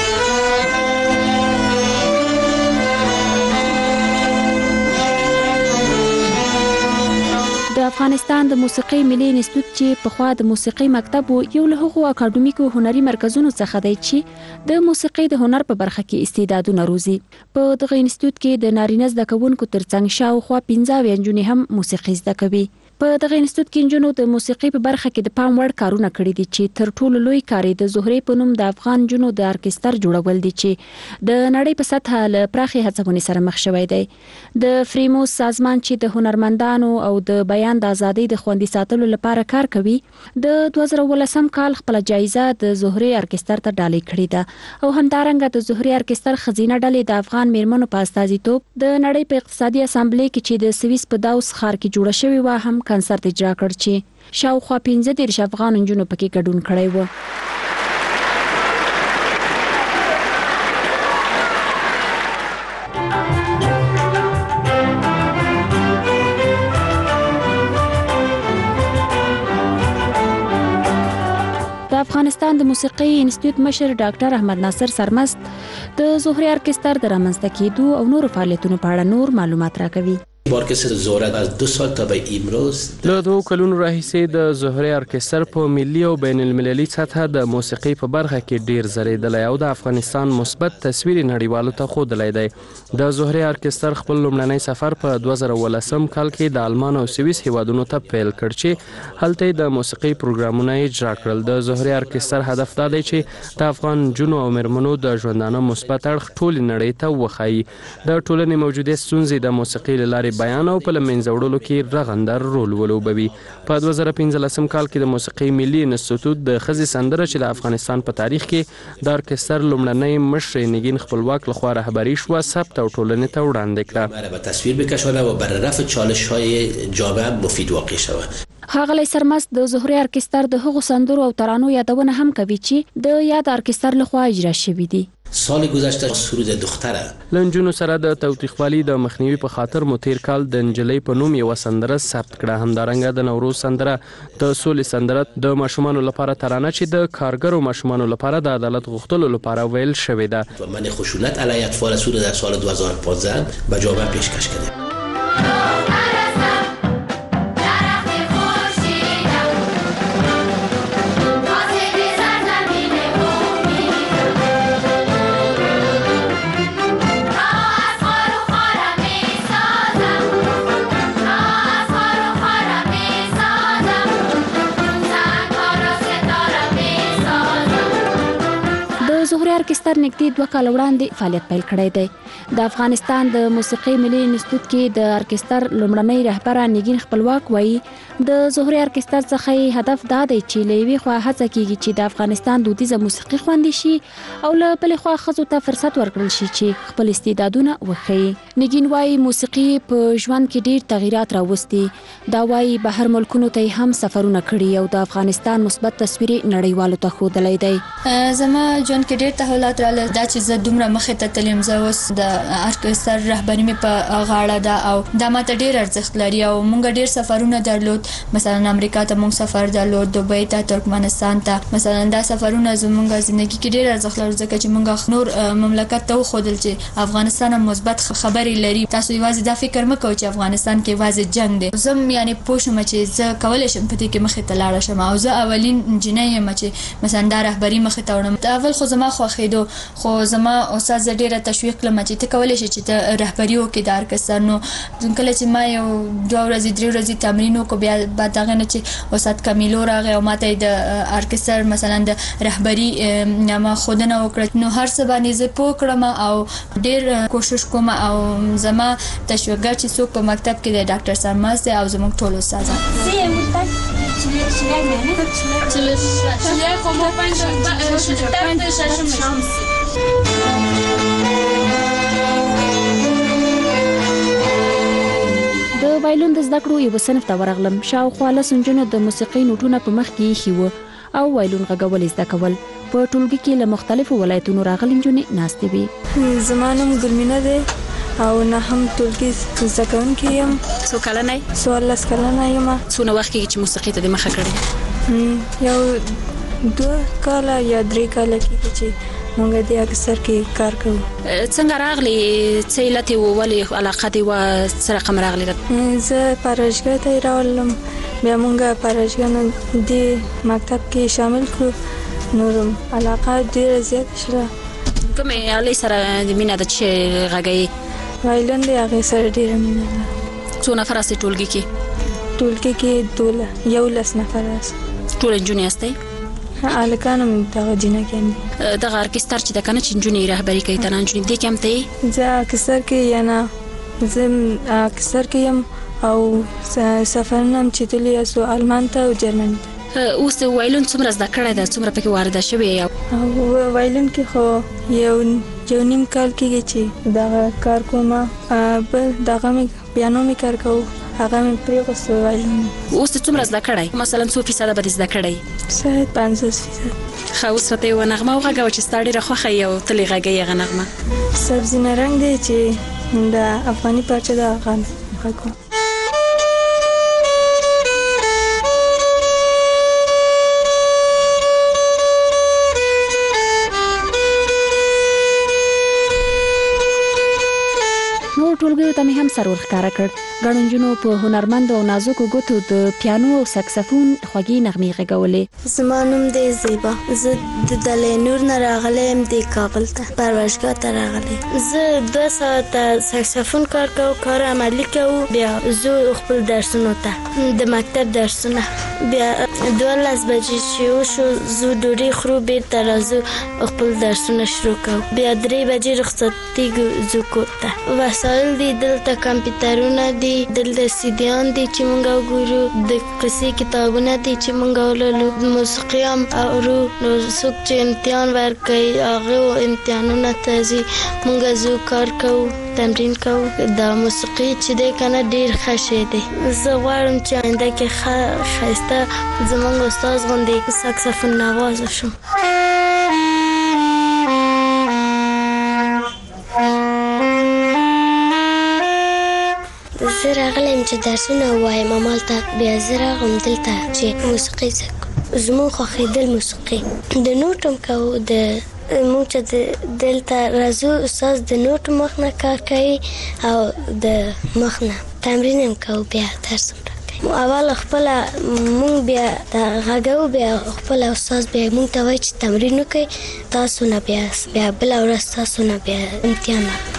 د افغانستان د موسیقۍ ملي انسټیټیوټ چې پخوا د موسیقۍ مکتب و، یو له هغو اکاډمیکو هنري مرکزونو څخه دی چې د موسیقۍ د هنر په برخه کې استعدادونه روزي. په دغه انسټیټیوټ کې د نارینه زده کوونکو ترڅنګ شاوخوا پنځه اویا نجونې هم موسیقي زده کوي. په دغه انسټیټیوټ کې نجونو د موسیقۍ په برخه کې د پام وړ کارونه کړي دي چې تر ټولو لوی کار د زهري په نوم د افغان نجونو د ارکستر جوړول دي چې د نړۍ په سطحه له پراخې هڅونې سره مخ شوی دی. د فریموس سازمان چې د هنرمندانو او د بیان د ازادۍ د خوندي ساتلو لپاره کار کوي، د دوه زره اوولسم کال خپل جایزه د زهري ارکستر ته ډالۍ کړې ده او همدارنګه د زهري ارکستر ښځینه ډلې د افغان میرمنو په استازیتوب د نړۍ په اقتصادي اسامبلې کې چې د سویس په داوس ښار کې جوړه شوې وه هم کنسرت اجرا کړ چې شاوخوا پنځه دېرش افغان نجونو پکې ګډون کړی و. د افغانستان د موسیقۍ انسټیټیوټ مشر ډاکټر احمد ناصر سرمست د زهري ارکستر د رامنځته کېدو او نورو فعالیتونو په اړه نور معلومات راکوي. ارکستر زهره از دو سال تا به امروز له دوه کلونو راهیسې د زهري ارکستر په ملي او بین المللي سطحه د موسیقۍ په برخه کې ډیر زریدلی او د افغانستان مثبت تصویر نړیوالو ته ښودلی دی. د زهري ارکستر خپل لومړنی سفر په دوه زره اوولسم کال کې د آلمان او سویس هیوادونو ته پیل کړ چې هلته د موسیقۍ پروګرامونه اجرا کړل. د زهري ارکستر هدف دا دی چې د افغان نجونو او میرمنو د ژوندانه مثبت اړخ ټولې نړۍ ته وښایي. د ټولنې موجودې ستونزې د موسیقۍ له لارې بیان او په له منځه وړلو کې رغنده رول ولوبوي. په دوه زره پنځلسم کال کې د موسیقۍ ملي انسټیټیوټ د ښځې سندره چې د افغانستان په تاریخ کې د ارکستر لومړنۍ مشرې نگین خپلواک لخوا رهبري شوه، ثبت او ټولنې ته وړاندې کړه. به تصویر بکشانه و بر رفع چالش‌های جامعه مفید واقع شود. ښاغلی سرمست د زهري ارکستر د هغو سندرو او ترانو یادونه هم کوي چې د یاد ارکستر لخوا اجرا شوي دي. سال گذشته سرود دختره لنجونو سره د توتیخوالي د مخنیوي په خاطر مو تیر کال د انجلۍ په نوم یو سندره ثبت کړه. همدارنګه د نوروز سندره د سولې سندره د ماشومانو لپاره ترانه چې د کارګرو ماشومانو لپاره د عدالت غوښتلو لپاره ویل شوې ده. من خشونت علیه اطفال سوریه در سال دو هزار و پانزده به جامعه پیشکش کرده. ارکستر نږدې دوه کال وړاندې فعالیت پیل کړی دی. د افغانستان د موسیقي ملي انسټیټیوټ کې د ارکستر لومړنۍ رهبره نگین خپلواک وایي د زهري ارکستر څخه هدف دا دی چې له یوې خوا هڅه کیږي چې د افغانستان دودیزه موسیقي خوندي شي او له بلې خوا ښځو ته فرصت ورکړل شي چې خپل استعدادونه وښیي. نگین وایي موسیقي په ژوند کې ډیر تغیرات راوستي. دا وایي بهر ملکونو ته هم سفرونه کړي او د افغانستان مثبت تصویر نړیوالو ته ښودلی دی. زما ژوند کې ډیر تحولات راغله. دا چې زه دومره مخې ته تلم، زه اوس د ارکستر رهبري مې په غاړه ده او دا ماته ډیر ارزښت لري او مونږ ډیر سفرونه درلود. مثلا امریکا ته مونږ سفر درلود، دوبۍ ته، ترکمنستان ته. مثلا دا سفرونه زمونږ ژوندۍ کې ډیر ارزښت لري ځکه چې مونږ نور مملکت ته وښودل چې افغانستان مثبت خبرې لري. تاسو یوازې دا فکر مه کوئ چې افغانستان کې یوازې جنگ دی. زه یعنی پوه شوم چې زه کولی شم په دې کې مخې ته لاړه شم او زه اولین انجینر یم چې مثلا دا رهبري مخې ته وړم. اول خو زما خوښېدو، خو زما استاد ډیره تشویق کړم چې ته کولی شې چې ته رهبري وکړې د ارکستر. نو کله چې ما یو دوه ورځې درې ورځې تمرین وکړ، بیا بعد هغه نه چې استاد کمیلو راغی او ماته د ارکستر مثلا د رهبري ما خودنه وکړه، نو هر څه باندې زه پوه کړم او ډیر کوشش کوم او زما تشویقګر چې څوک په مکتب کې د ډاکټر سرماز دی او زموږ ټول استادان. د وایلون د زده کړو یو صنف ته ورغلم. شاوخوا لس نجونو د موسیقۍ نوټونه په مخ کې ایښي وو او وایلون غږول زده کول. په ټولګي کې له مختلفو ولایتونو راغلي نجونې ناستې وې. زما نوم ګلمینه دی او نه هم ټولګي زده کوونکې یم. څو کلنه یې؟ څوارلس کلنه یم. څونه وخت کېږي چې موسیقۍ ته دې مخه کړې؟ یو دوه کاله یا درې کاله کېږي چې مونږ د ارکستر کې کار کوو. څنګه راغلی؟ څه علت یې و؟ ولې علاقه دې وه؟ څه رقم راغلی؟ زه پاراشګاه ته یې راولم، بیا مونږ پاراشګاه نه دې مکتب کې شامل کړو، نو علاقه ډېره زیاته شوه. کومې آلې سره د مینه ده چې غږوي؟ وایلون دی، هغې سره ډېره مینه ده. څو نفر یاستئ ټولګي کې؟ ټولګي کې دوله یولس نفر یاست. ټول نجونې یاستئ؟ هلکان هم دغه جینکیان دي. دغه ارکستر چې د کنه چې نجونې رهبري کوي، ته نجونې دې کې هم ته یې؟ زه ارکستر کې یا نه، زه ارکستر کې یم او سفرونه هم چې تللي یاستو آلمان ته او جرمني ته. اوس وایلون څومره زده کړی ده؟ څومره پکې وارده شوې؟ وایلون کې خو یو یو نیم کال کېږي چې دغه کار کوم. بل دغه مې پیانو مې کار کوو، هغه مې پرېښوست وایلون. اوس څومره زده کړی؟ مثلا څو فیصده به دې زده کړی؟ شاید پنځوس فیصد. ښه، اوس راته یوه نغمه وغږوه چې ستا ډېره خوښه یې او تل یې غږوي هغه نغمه. سبزینه رنګ دی چې د افغاني پارچه ده، هغه غږوم. ټولګیو ته مې هم سر ورښکاره کړ. ګڼو نجونو په هنرمندو او نازکو ګوتو د پیانو او سکسفون خوږې نغمې غږولې. زما نوم دی زیبا، زه د دلینور نه راغلی یم، د کابل ته پروژګاه ته راغلی. زه دوه ساعته سکسفون کار کوو، کار عملي کوو، بیا زه خپل درسونو ته د مکتب درسونه. بیا دولس بجې چې وشو زه ډوډۍ خورو، بیرته راځو خپل درسونه شروع کوو. بیا درې بجې رخصتېږو زه کور ته. وسایل دي دلته، کمپیوټرونه دي دلته، سیډیان دي چې مونږ وګورو، د قصې کتابونه دي چې مونږ ولولو، موسیقي هم اورو. نو څوک چې امتحان ورکوي هغه امتحانونه ته ځي، مونږ ځو کار کوو، تمرین کوو. دا موسیقي چې دی کنه ډېر ښه شی دی. زه غواړم چې آینده کې ښه ښایسته زموږ استاد غوندې سکسفون نواز شم. زه راغلم چې درسونه وایم همالته بیا زه راغلم دلته چې موسیقي زده کړم زموږ خوښېدل موسیقي د نوټ هم کوو د موږ چې دلته راځو استاد د نوټ مخ نه کار کوي او د مخ نه تمرین هم کوو بیا درس هم راکوي اول خپله موږ بیا غږو بیا خپله استاد بیا موږ ته وایي چې تمرین وکړئ تاسو نه بیا بیا بله ورځ تاسو نه بیا امتحان راکوي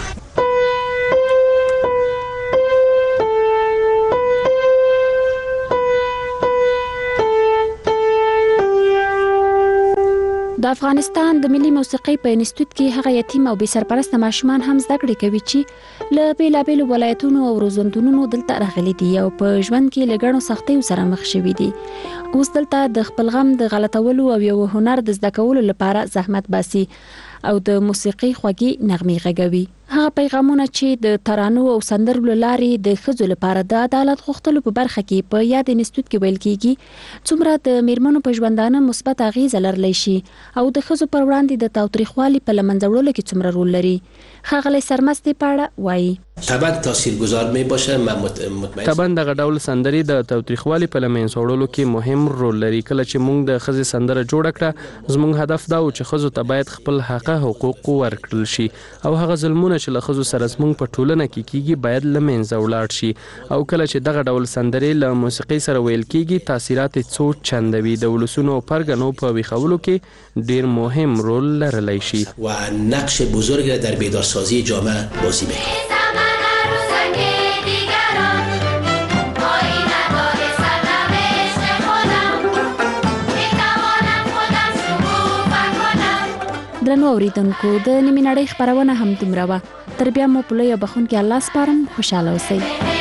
د افغانستان د ملي موسیقۍ په انسټیټیوټ کې هغه یتیم او بې سرپرسته ماشومان هم زده کړې کوي چې له بیلابیلو ولایتونو او روزندونونو دلته راغلي دي او په ژوند کې له ګڼو سختیو سره مخ شوي دي. اوس دلته د خپل غم د غلطولو او یو هنر د زده کولو لپاره زحمت باسي او د موسیقۍ خوږې نغمې غږوي. هغه پیغامونه چې د ترانو او سندرو له لارې د ښځو لپاره د عدالت غوښتلو په برخه کې په یاد انسټیټیوټ کې ویل کیږي څومره د میرمنو په ژوندانه مثبت اغیزه لرلی شي او د ښځو پر وړاندې د تاوتریخوالي په له منځه وړلو کې څومره رول لري. ښاغلی سرمستې په اړه وایي طبعا تاثیرگذار می باشه. من مطمئن طبعا دغه ډول سندرې د تاوتریخوالي په له منځه وړلو کې مهم رول لري. کله چې موږ د ښځې سندره جوړه کړه زموږ هدف دا و چې ښځو ته باید خپل حقه حقوق ورکړل شي او هغه ظلمونه چې له ښځو سره زموږ په ټولنه کې کیږي باید له منځه ولاړ شي. او کله چې دغه ډول سندرې له موسیقۍ سره ویل کیږي تاثیرات یې څو چنده وي د ولسونو او پرګنو په ویښولو کې ډیر مهم رول لرلی شي و نقش بزرگ را در بیدارسازی جامعه بازی میکنه. درنو اوریدونکو د نیمې نړۍ خبرونه هم دومره وه. تر بیا مو په لویه بخښونکي الله سپارم. خوشحاله اوسئ.